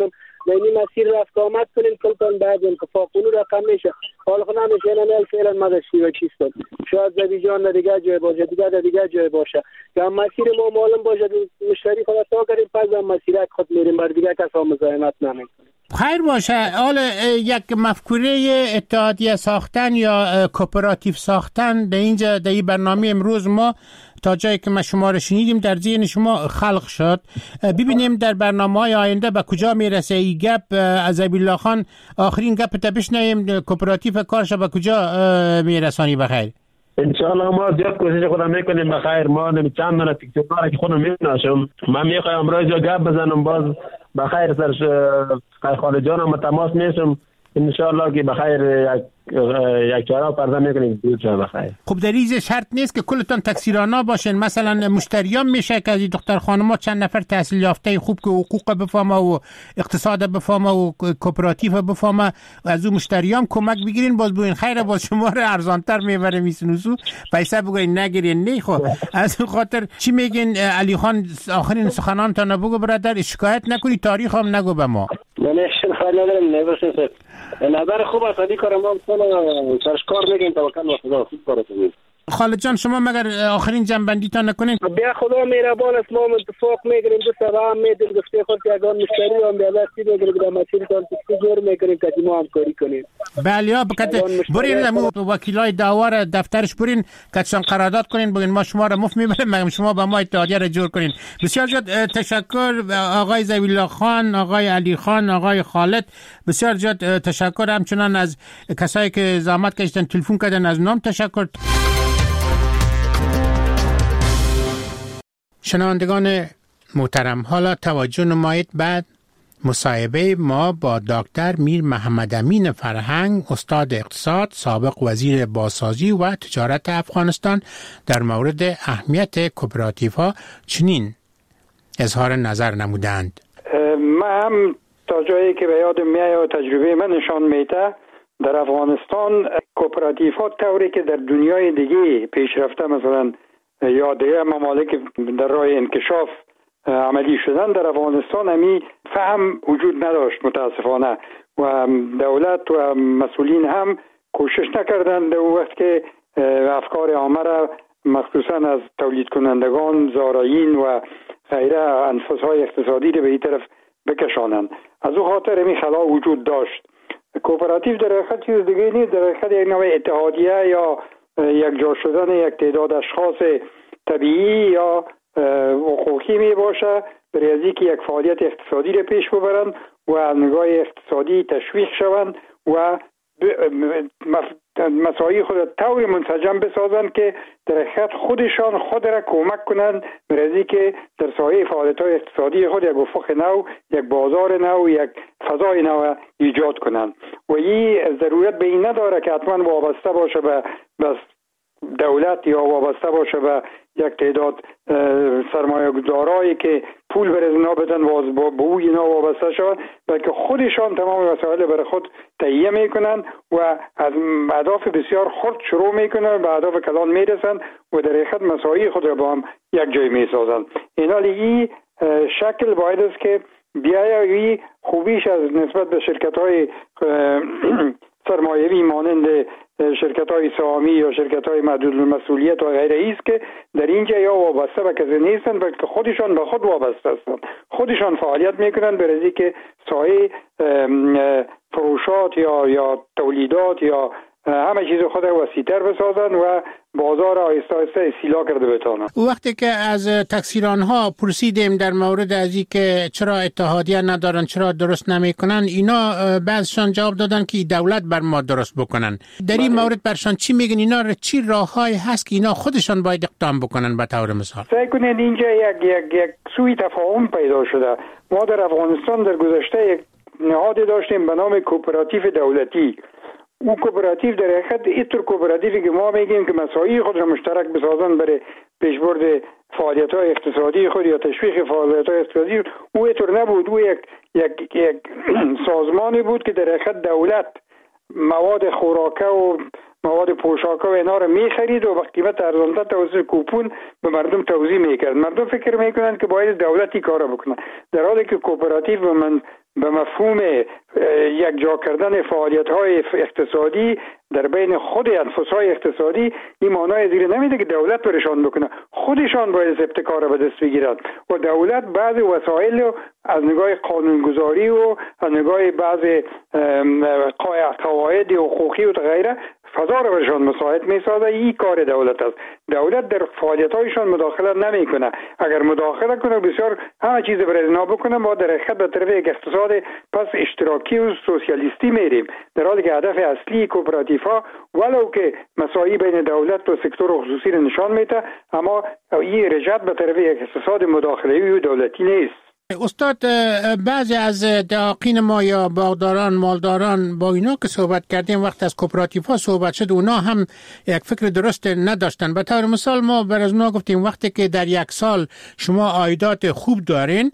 یعنی مسیر رفت آمد کنیم کلتان بعد انتفاق اونو رقم میشه حالا خود نمیشه این فعلا مدشتی و چیز کن شاید زدی جان دیگه جای باشه دیگه دیگه جای باشه یا مسیر ما معلوم باشه مشتری خدا تا کریم پس هم مسیر خود میریم بر دیگه کسا مزاحمت نمیکنیم. خیر باشه. حالا یک مفکوره اتحادیه ساختن یا کوپراتیو ساختن در اینجا در این برنامه امروز ما تا جایی که ما شما رو شنیدیم در ذهن شما خلق شد. ببینیم در برنامه‌های آینده به کجا میرسه این گپ. از ابی‌الله خان آخرین گپ تا بشنویم کوپراتیو کارش به کجا میرسانی بخیر. انشاءالله ما زیاد کوشش خودم میکنیم بخیر. ما نمی چند دانه تیکتوک‌ها که خودم میشناسم من میخوایم امروز جا گپ بزنم باز بخیر سرش خالد جانم تماس میشم انشاءالله که بخیر یک یک چهار پرده میکنیم دو چهار بخیر. خب در این شرط نیست که کلتان تکثیرانا باشین، مثلا مشتریان میشه که از این دختر خانم‌ها چند نفر تحصیل یافته خوب که حقوق بفهمه و اقتصاد بفهمه و کوپراتیو بفهمه از اون مشتریان کمک بگیرین باز بوین خیره باز شما رو ارزانتر میبره میسنوسو پیسه بگوین نگیرین. نه خب از اون خاطر چی میگین علی خان آخرین سخنان تا نبگو برادر شکایت نکنی تاریخ هم نگو به ما. نه شکایت ندارم نبرسه نظر خوب است این کار ما سرش کار میگیم توکل به خدا خوب کار کنیم. خالد جان شما مگر آخرین جنبندی تا نکنین؟ بیا خدا مهربان است ما اتفاق میگیریم دو سبا هم میدیم گفته خود که اگه مشتری هم بیا دستی بگیریم در مسیر تان تکسی جور میکنیم که ما همکاری کنیم. بله یا بکت برین همو وکیلای دعوا دفترش برین کتشان قرارداد کنین بگین ما شما را مفت میبریم مگه شما با ما اتحادیه را جور کنین. بسیار زیاد تشکر آقای ذوی‌الله خان، آقای علی خان، آقای خالد، بسیار زیاد تشکر. همچنان از کسایی که زحمت کشیدن تلفن کردن از نام تشکر. شنوندگان محترم حالا توجه نمایید بعد مصاحبه ما با دکتر میر محمد امین فرهنگ استاد اقتصاد سابق وزیر بازسازی و تجارت افغانستان در مورد اهمیت کوپراتیوها چنین اظهار نظر نمودند. من هم تا جایی که به یاد میاد و تجربه من نشان میده در افغانستان کوپراتیوها طوری که در دنیای دیگه پیشرفته مثلا یا دیگه ممالک در راه انکشاف عملی شدن در افغانستان همی فهم وجود نداشت متاسفانه و دولت و مسئولین هم کوشش نکردند در وقت که افکار عامه را مخصوصا از تولید کنندگان زارعین و غیره انفسهای اقتصادی را به این طرف بکشانند. از او خاطر همی خلا وجود داشت. کوپراتیو در حقیقت چیز دیگه نیست، در حقیقت یک نوع اتحادیه یا یک جا شدن یک تعداد اشخاص طبیعی یا حقوقی می باشه برای از اینکه یک فعالیت اقتصادی را پیش ببرند و نگاه اقتصادی تشویق شوند و مساعی خود طور منسجم بسازند که در حقیقت خودشان خود را کمک کنند برای از اینکه در ساحه فعالیت‌های اقتصادی خود یک افق نو، یک بازار نو، یک فضای نو ایجاد کنند و این ضرورت به این نداره که حتما وابسته باشه به بس دولت یا وابسته باشه به یک تعداد سرمایه گذارایی که پول بر ازنا بدن و با بوی اینا وابسته شوند، بلکه خودشان تمام وسایل برای خود تهیه میکنن و از اهداف بسیار خرد شروع میکنن به اهداف کلان میرسن و در حقیقت مساعی خود را با هم یک جای میسازن. این حالی این شکل باید است که بیایی خوبیش از نسبت به شرکت های سرمایه‌ای مانند شرکت های سهامی یا شرکت های محدود المسئولیت و غیره ایست که در اینجا یا وابسته به کسی نیستند بلکه خودشان به خود وابسته هستند، خودشان فعالیت میکنند برای اینکه ساحه فروشات یا یا تولیدات یا همه چیز خود وسیع‌تر بسازند و بازار آهسته آهسته اصلاح کرده بتوانند. وقتی که از تکثیرانها پرسیدیم در مورد از اینکه چرا اتحادیه ندارن، چرا درست نمیکنن، اینا بعضشان جواب دادن که دولت بر ما درست بکنن. در این مورد برشان چی میگن؟ اینا چی راههایی هست که اینا خودشان باید اقدام بکنن؟ به طور مثال سعی کنید اینجا یک یک یک سوء تفاهم پیدا شده. ما در افغانستان در گذشته یک نهادی داشتیم به نام کوپراتیو دولتی. او کوپراتیو در حقیقت اینطور کوپراتیوی که ما میگیم که مساعی خود را مشترک بسازن برای پیشبرد فعالیت‌های اقتصادی خود یا تشویق فعالیت‌های اقتصادی، او اینطور نبود. او یک یک یک سازمانی بود که در حقیقت دولت مواد خوراکه و مواد پوشاک و اینا رو میخرید و با قیمت ارزان‌تر توسط کوپون به مردم توزیع میکرد. مردم فکر میکنند که باید دولتی کارا بکنه، در حالی که کوپراتیو به من به مفهوم یک جا کردن فعالیت‌های اقتصادی در بین خود انفس‌های اقتصادی این معنای زیر نمیده که دولت برشان بکنه، خودشان باید ابتکار به دست بگیرند و دولت بعض وسایل از نگاه قانونگذاری و از نگاه بعض قواعد حقوقی و غیره فضا رو برشان مساعد میسازه. این کار دولت است. دولت در فعالیت‌هایشان مداخله نمیکنه. اگر مداخله کنه بسیار همه چیز برای اینا بکنه، ما در حقیقت به طرف یک اقتصاد پس اشتراکی و سوسیالیستی میریم، در حالی که هدف اصلی کوپراتیوها ولو که مساوی بین دولت و سکتور خصوصی رو نشان میده، اما این رجعت به طرف یک اقتصاد مداخله‌ای و دولتی نیست. استاد، بعضی از دهاقین ما یا باغداران مالداران با اینا که صحبت کردیم وقت از کوپراتیوها صحبت شد، اونا هم یک فکر درست نداشتن. به طور مثال ما بر از اونا گفتیم وقتی که در یک سال شما عایدات خوب دارین،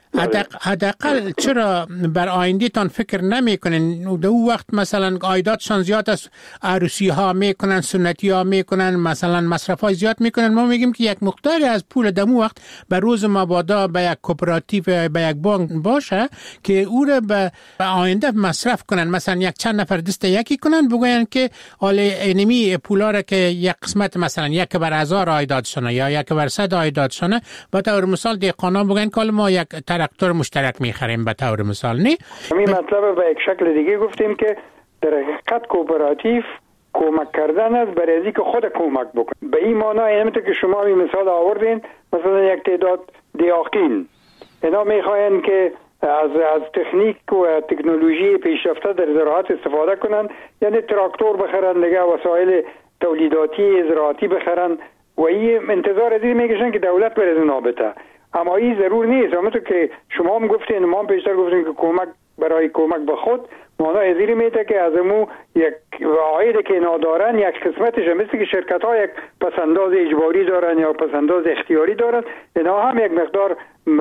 حداقل چرا بر آینده تان فکر نمی کنین؟ در اون وقت مثلا عایداتشان زیاد است، عروسی ها میکنن، سنتی ها میکنن، مثلا مصرف های زیاد میکنن. ما میگیم که یک مقداری از پول دمو وقت به روز مبادا به یک کوپراتیو به یک بانک باشه که او را به آینده مصرف کنن. مثلا یک چند نفر دست یکی کنن بگوین که حال انمی پولا را که یک قسمت مثلا یک بر هزار عایداتشونه یا یک بر صد عایداتشونه، به طور مثال دهقانا بگن که ما یک تراکتور مشترک میخریم به طور مثال. نه همین مطلب به یک شکل دیگه گفتیم که در حقیقت کوپراتیو کمک کردن است برای اینکه که خود کمک بکنه. به این معنی اینه که شما این مثال آوردین، مثلا یک تعداد دیاقین اینا میخواین که از از تکنیک و تکنولوژی پیشرفته در زراعت استفاده کنن، یعنی تراکتور بخرن، دیگه وسایل تولیداتی زراعتی بخرن و این انتظار از این میکشن که دولت بر از بده. اما این ضرور نیست. همونطور که شما هم گفتین، ما هم پیشتر گفتیم که کمک برای کمک به خود مانا ازیری میده که از امو یک عاید که اینا دارن یک قسمتش مثل که شرکت ها یک پسنداز اجباری دارن یا پسنداز اختیاری دارن، اینا هم یک مقدار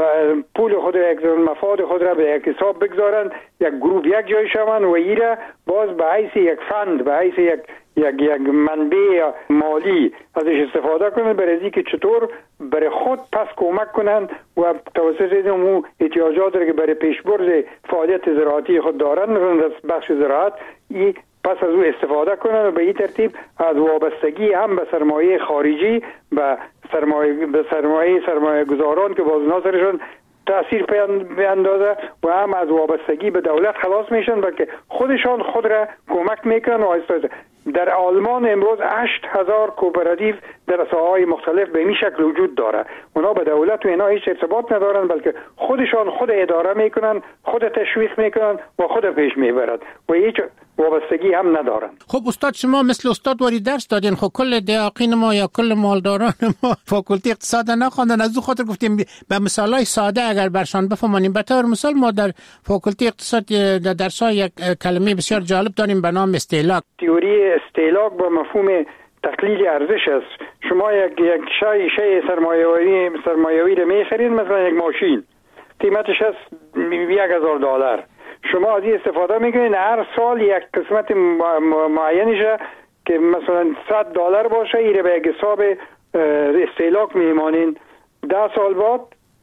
پول خود یک مفاد خود را به یک حساب بگذارن، یک گروه یک جای شون و ایره باز به حیث یک فند، به حیث یک یک یک منبع مالی ازش استفاده کنن برای اینکه چطور برای خود پس کمک کنن و توسط اون احتیاجات را که برای پیشبرد فعالیت زراعتی خود دارن مثلا بخش زراعت ای پس از او استفاده کنن و به این ترتیب از وابستگی هم به سرمایه خارجی به سرمایه به سرمایه سرمایه گذاران که باز ناظرشون تأثیر بیاندازه و هم از وابستگی به دولت خلاص میشن بلکه خودشان خود را کمک میکنن. و در آلمان امروز هشت هزار کوپراتیو در ساحه‌های مختلف به این شکل وجود داره. اونا به دولت و اینا هیچ ارتباط ندارن بلکه خودشان خود اداره میکنن، خود تشویق میکنن و خود پیش میبرند و هیچ وابستگی هم ندارن. خب استاد، شما مثل استاد واری درس دادین، خب کل دیاقین ما یا کل مالداران ما فاکولته اقتصاد نخواندن، از او خاطر گفتیم به مثالای ساده اگر برشان بفهمونیم. به طور مثال ما در فاکولته اقتصاد در درس‌ها یک کلمه بسیار جالب داریم به نام استهلاک. تئوری استهلاک با مفهوم تقلیل ارزش است. شما یک یک شی شی سرمایه‌ای سرمایه‌ای رو می‌خرید، مثلا یک ماشین قیمتش است یک هزار دلار، شما از این استفاده میکنین هر سال یک قسمت معینش که مثلا صد دلار باشه ایره به یک حساب استهلاک میمانین. ده سال بعد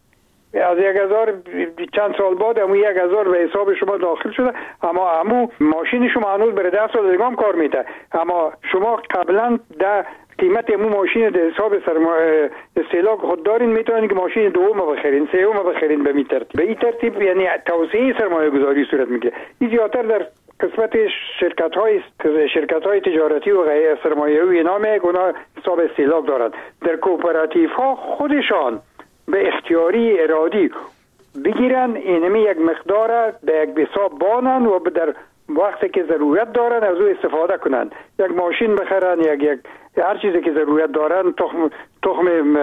از یک هزار چند سال بعد همون یک هزار به حساب شما داخل شده، اما همون ماشین شما هنوز برای ده سال دیگه هم کار میده، اما شما قبلا ده قیمت امو ماشین در حساب سرمایه استهلاک خود دارین، میتونین که ماشین دوم بخرین، سوم بخرین به این ترتیب. به این ترتیب یعنی توسعه سرمایه گذاری صورت میگیره. این زیادتر در قسمت شرکت های شرکت های تجارتی و غیر سرمایه‌ای نامه اونا حساب استهلاک دارند. در کوپراتیو ها خودشان به اختیاری ارادی بگیرن اینمی یک مقدار به یک حساب بانن و در وقتی که ضرورت دارن از او استفاده کنن، یک ماشین بخرن، یک یک هر چیزی که ضرورت دارن، تخم تخم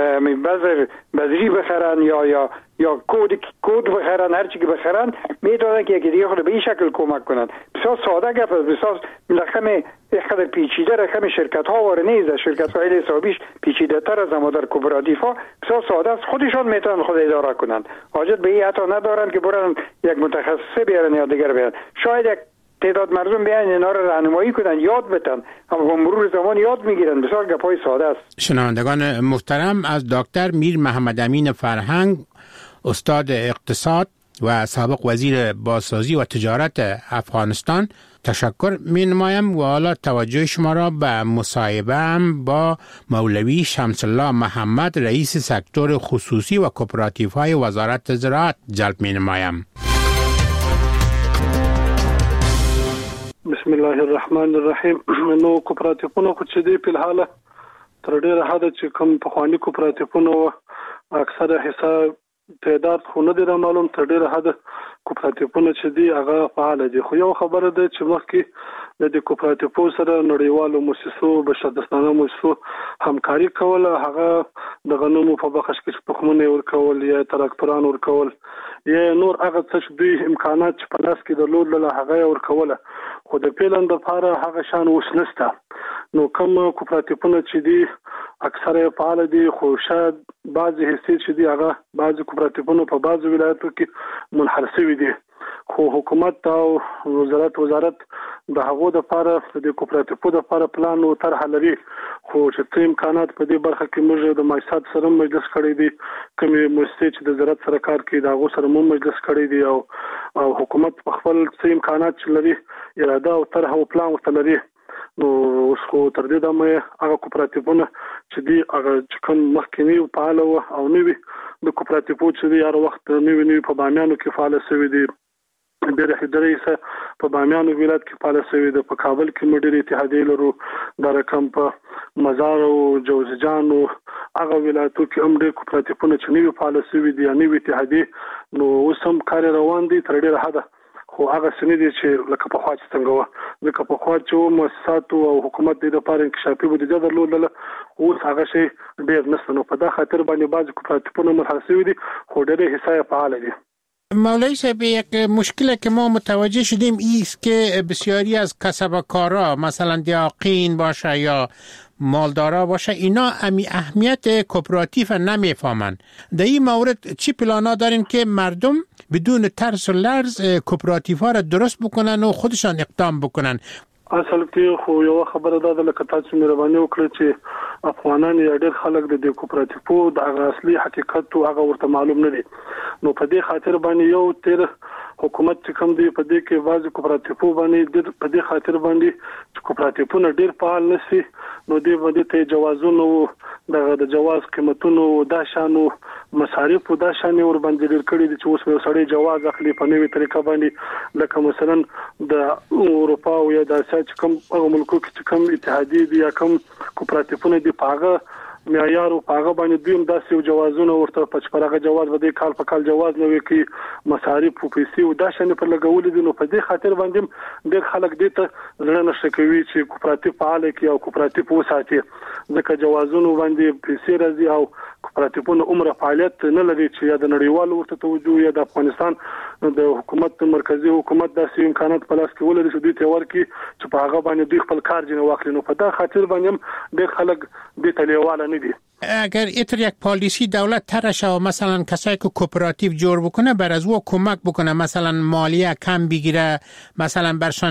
بذر بذری بخرن یا یا یا کود کود بخرن، هر چی که بخرن میتونن که یکی دیگه خود به این شکل کمک کنن. بسیار ساده گپ است، بسیار رقم اینقدر پیچیده رقم شرکت ها واره نیست، شرکت های حسابیش پیچیده تر از اما در کوپراتیو ها بسیار ساده است، خودشان میتونن خود اداره کنن، حاجت به این حتی ندارن که برن یک متخصص بیارن یا دیگر بیارن. شاید یک تعداد مردم بیان اینا رو راهنمایی کنن، یاد بدن، اما با مرور زمان یاد میگیرن. بسیار گپای ساده است. شنوندگان محترم، از دکتر میر محمد امین فرهنگ، استاد اقتصاد و سابق وزیر بازسازی و تجارت افغانستان تشکر می نمایم و حالا توجه شما را به مصاحبه با مولوی شمس الله محمد، رئیس سکتور خصوصی و کوپراتیو های وزارت زراعت جلب می نمایم. بسم الله الرحمن الرحیم. نو کوپراتیوونه خو چې دی په حاله تر ډیره حد چې کوم پخوانی کوپراتیوونه اکثره حساب تعداد خو نه دی معلوم، تر ډیره حد کوپراتیوونه چې دی هغه فعال دي. خو یو خبره ده چې مخکې د کوپراتیو سره نړیوالو مؤسسو بشردوستانه مؤسسو همکاري کوله. هغه د غنمو په بخش کې تخمونه ورکول یا تراکتوران ورکول یا نور هغه څه چې دوی امکانات چې په لاس کې درلودل هغه ورکوله. خو د پیلن لپاره هغه شان اوس نشته. نو کوم کوپراتیوونه چې دی اکثره فعال دي، خو شاید بعضی حصے چې دی هغه بعضی کوپراتیوونه په بعضو ولایتو کې منحل شوي دي. خو حکومت او وزارت وزارت د هغو د لپاره د کوپراتیوو د لپاره پلان او طرح لري. خو چې څه امکانات په دې برخه کې موږ د مؤسسات سره مجلس کړی دی، کومې مؤسسې چې د زراعت سره کار کوي د هغو سره مو مجلس کړی دی، او او حکومت په خپل څه امکانات لري اراده او طرح او پلان ورته لري. نو اوس خو تر دې دمه هغه کوپراتیوونه چې دی هغه چې کوم مخکینی فعال او نوي د کوپراتیوو چې دی هر وخت نوي نوي په بامیانو کې فعال شوي دي. ډېر هدريسه په بامیانو ولایت کې فعال شوي دي، په کابل کې مدیر اتحادیه لرو، د رقم په مزار او جوزجان او هغه ولایتو کې هم ډېر کوپراتیوونه چې نوي فعال شوي دي یا نوي اتحادیه. نو اوس هم کار روان دي تر ډېره حد. خو هغه سنې دي چې لکه په خوا چې څنګه و لکه په خوا چې مؤسسات او حکومت د لپاره انکشافي بودیجه درلودله، اوس هغه شی ډېر نشته. نو په دا خاطر باندې بعض کوپراتیوونه منحل دي، خو ډېر حصہ فعال دي. مولوی صاحب، یک مشکلی که ما متوجه شدیم ایست که بسیاری از کسبکارا مثلا دیاقین باشه یا مالدارا باشه اینا امی اهمیت کوپراتیو نمیفهمند. در این مورد چی پلانا دارین که مردم بدون ترس و لرز کوپراتیو ها را درست بکنن و خودشان اقدام بکنن؟ اصل کې خو یو خبره ده لکه تاسو مهرباني وکړئ چې افغانان یا ډېر خلک د کوپراتیو د اصلي حقیقت او هغه ورته معلوم نه دي. نو په دې خاطر باندې یو تیر حکومت چې کوم دی په دې کې واځي کوپراتیو باندې په دې خاطر باندې چې کوپراتیوونه ډېر فعال نشي، نو دې باندې ته جوازونو د جواز قیمتونو دا شانو مصارف دا شانې ور باندې ډېر کړي دي چې اوس یو سړی جواز اخلي په نوې طریقه باندې، لکه مثلا د اروپا او یا د چې کوم هغه ملکو کې چې کوم اتحادیه دي یا کوم کوپراتیوونه دي پاغه معیار او پاغه باندې دویم داسې یو جوازونه ورته پچپرغه جواز ودی کال په کال جواز نه وي کې مصارف او پیسې او دا شنه پر لګول دي. نو په دې خاطر باندې ډېر خلک دې ته زړه نشي کوي چې کوپراتیو فعال کی او کوپراتیو وساتي، ځکه جوازونه باندې پیسې راځي او کوپراتیوونه عمر فعالیت نه لري چې یا د نړیوالو ورته توجه یا د افغانستان د حکومت مرکزی حکومت داسې امکانات په لاس کې ولري چې دوی ته ورکړي چې په هغه باندې دوی خپل کار جن واخلي. نو په دا خاطر باندې ډېر خلک دې ته لیواله نه دي. اگر ایتر یک پالیسی دولت طرح و مثلا کسایی که کوپراتیو جور بکنه بر از او کمک بکنه، مثلا مالیه کم بگیره، مثلا برشان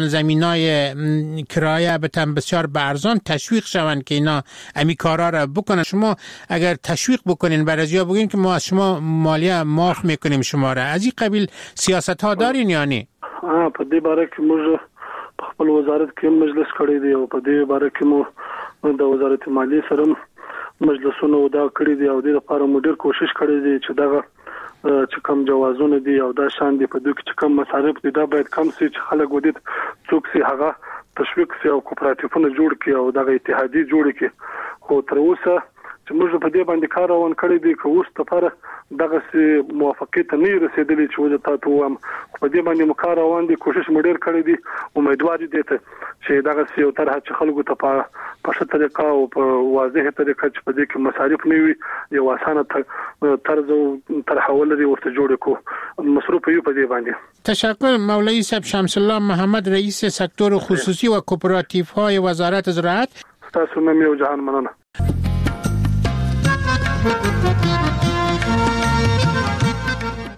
زمینای کرایه بتن بسیار به ارزان تشویق شون که اینا امی کارا را بکنن. شما اگر تشویق بکنین بر از یا بگین که ما از شما مالیه معاف میکنیم شما را، از این قبیل سیاست ها دارین یا نه؟ ها په دې باره کې موږ په خپل وزارت کې مجلس کړی دی او په دې باره کې مو د وزارت مالیې سره مجلسونه ودا کړی دی او د لپاره مو ډیر کوشش کړی دی چې دغه چې کوم جوازونه دي او دا شان دي په دوی کې کوم مصارف دي دا باید کم شي چې خلک ودی څوک سي هغه تشویق سي او کوپراتیوونه جوړ کړي او دغه اتحادیه جوړ کړي. خو تر اوسه چې موږ په دې باندې کار روان کړی دی که اوس لپاره دغه سي موافقت نه رسیدلی چې وځه تاسو هم په دې باندې مو کار روان دي، کوشش مو ډیر کړی دی، امیدوار دي ته چې دغه سي او طرح چې خلکو ته په پښه طریقه او په واضحه طریقه چې په دې کې مصارف نه وي یو اسانه طرز او طرح ولري ورته جوړ کو مصروف یو په دې باندې. تشکر مولوی صاحب شمس الله محمد، رئیس سکتور خصوصی و کوپراتیو های وزارت زراعت. تاسو نن یو جهان مننه.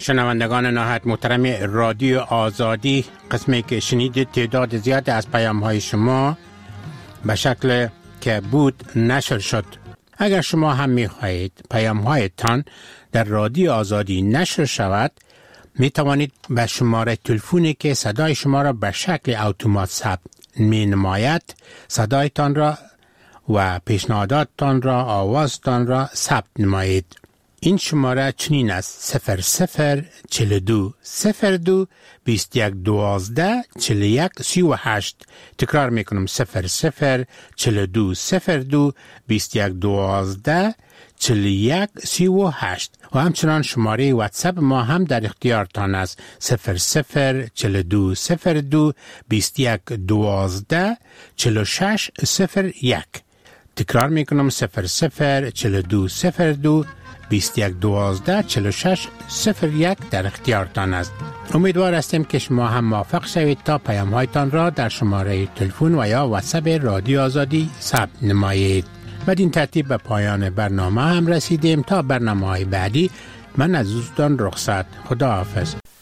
شنوندگان نهایت محترم رادیو آزادی، قسمی که شنیدید تعداد زیاد از پیام های شما به شکل که بود نشر شد. اگر شما هم می خواهید پیام هایتان در رادیو آزادی نشر شود، می توانید به شماره تلفنی که صدای شما را به شکل اتومات ثبت می نماید صدایتان را و پیشنهاداتتان را، آوازتان را ثبت نمایید. این شماره چنین است: صفر صفر چل دو صفر دو بیست یک دوازده چل یک سی و هشت. تکرار میکنم: صفر صفر چل دو صفر دو بیست یک دوازده چل یک سی و هشت. و همچنان شماره واتساپ ما هم در اختیارتان است: صفر صفر چل دو صفر دو بیست یک دوازده چل شش صفر یک. تکرار میکنم: صفر صفر چل دو صفر دو بیست یک دوازده چل شش صفر یک در اختیارتان است. امیدوار هستیم که شما هم موفق شوید تا پیام هایتان را در شماره تلفن و یا واتساپ رادیو آزادی ثبت نمایید. بدین ترتیب به پایان برنامه هم رسیدیم. تا برنامه های بعدی من از دوستان رخصت. خدا حافظ.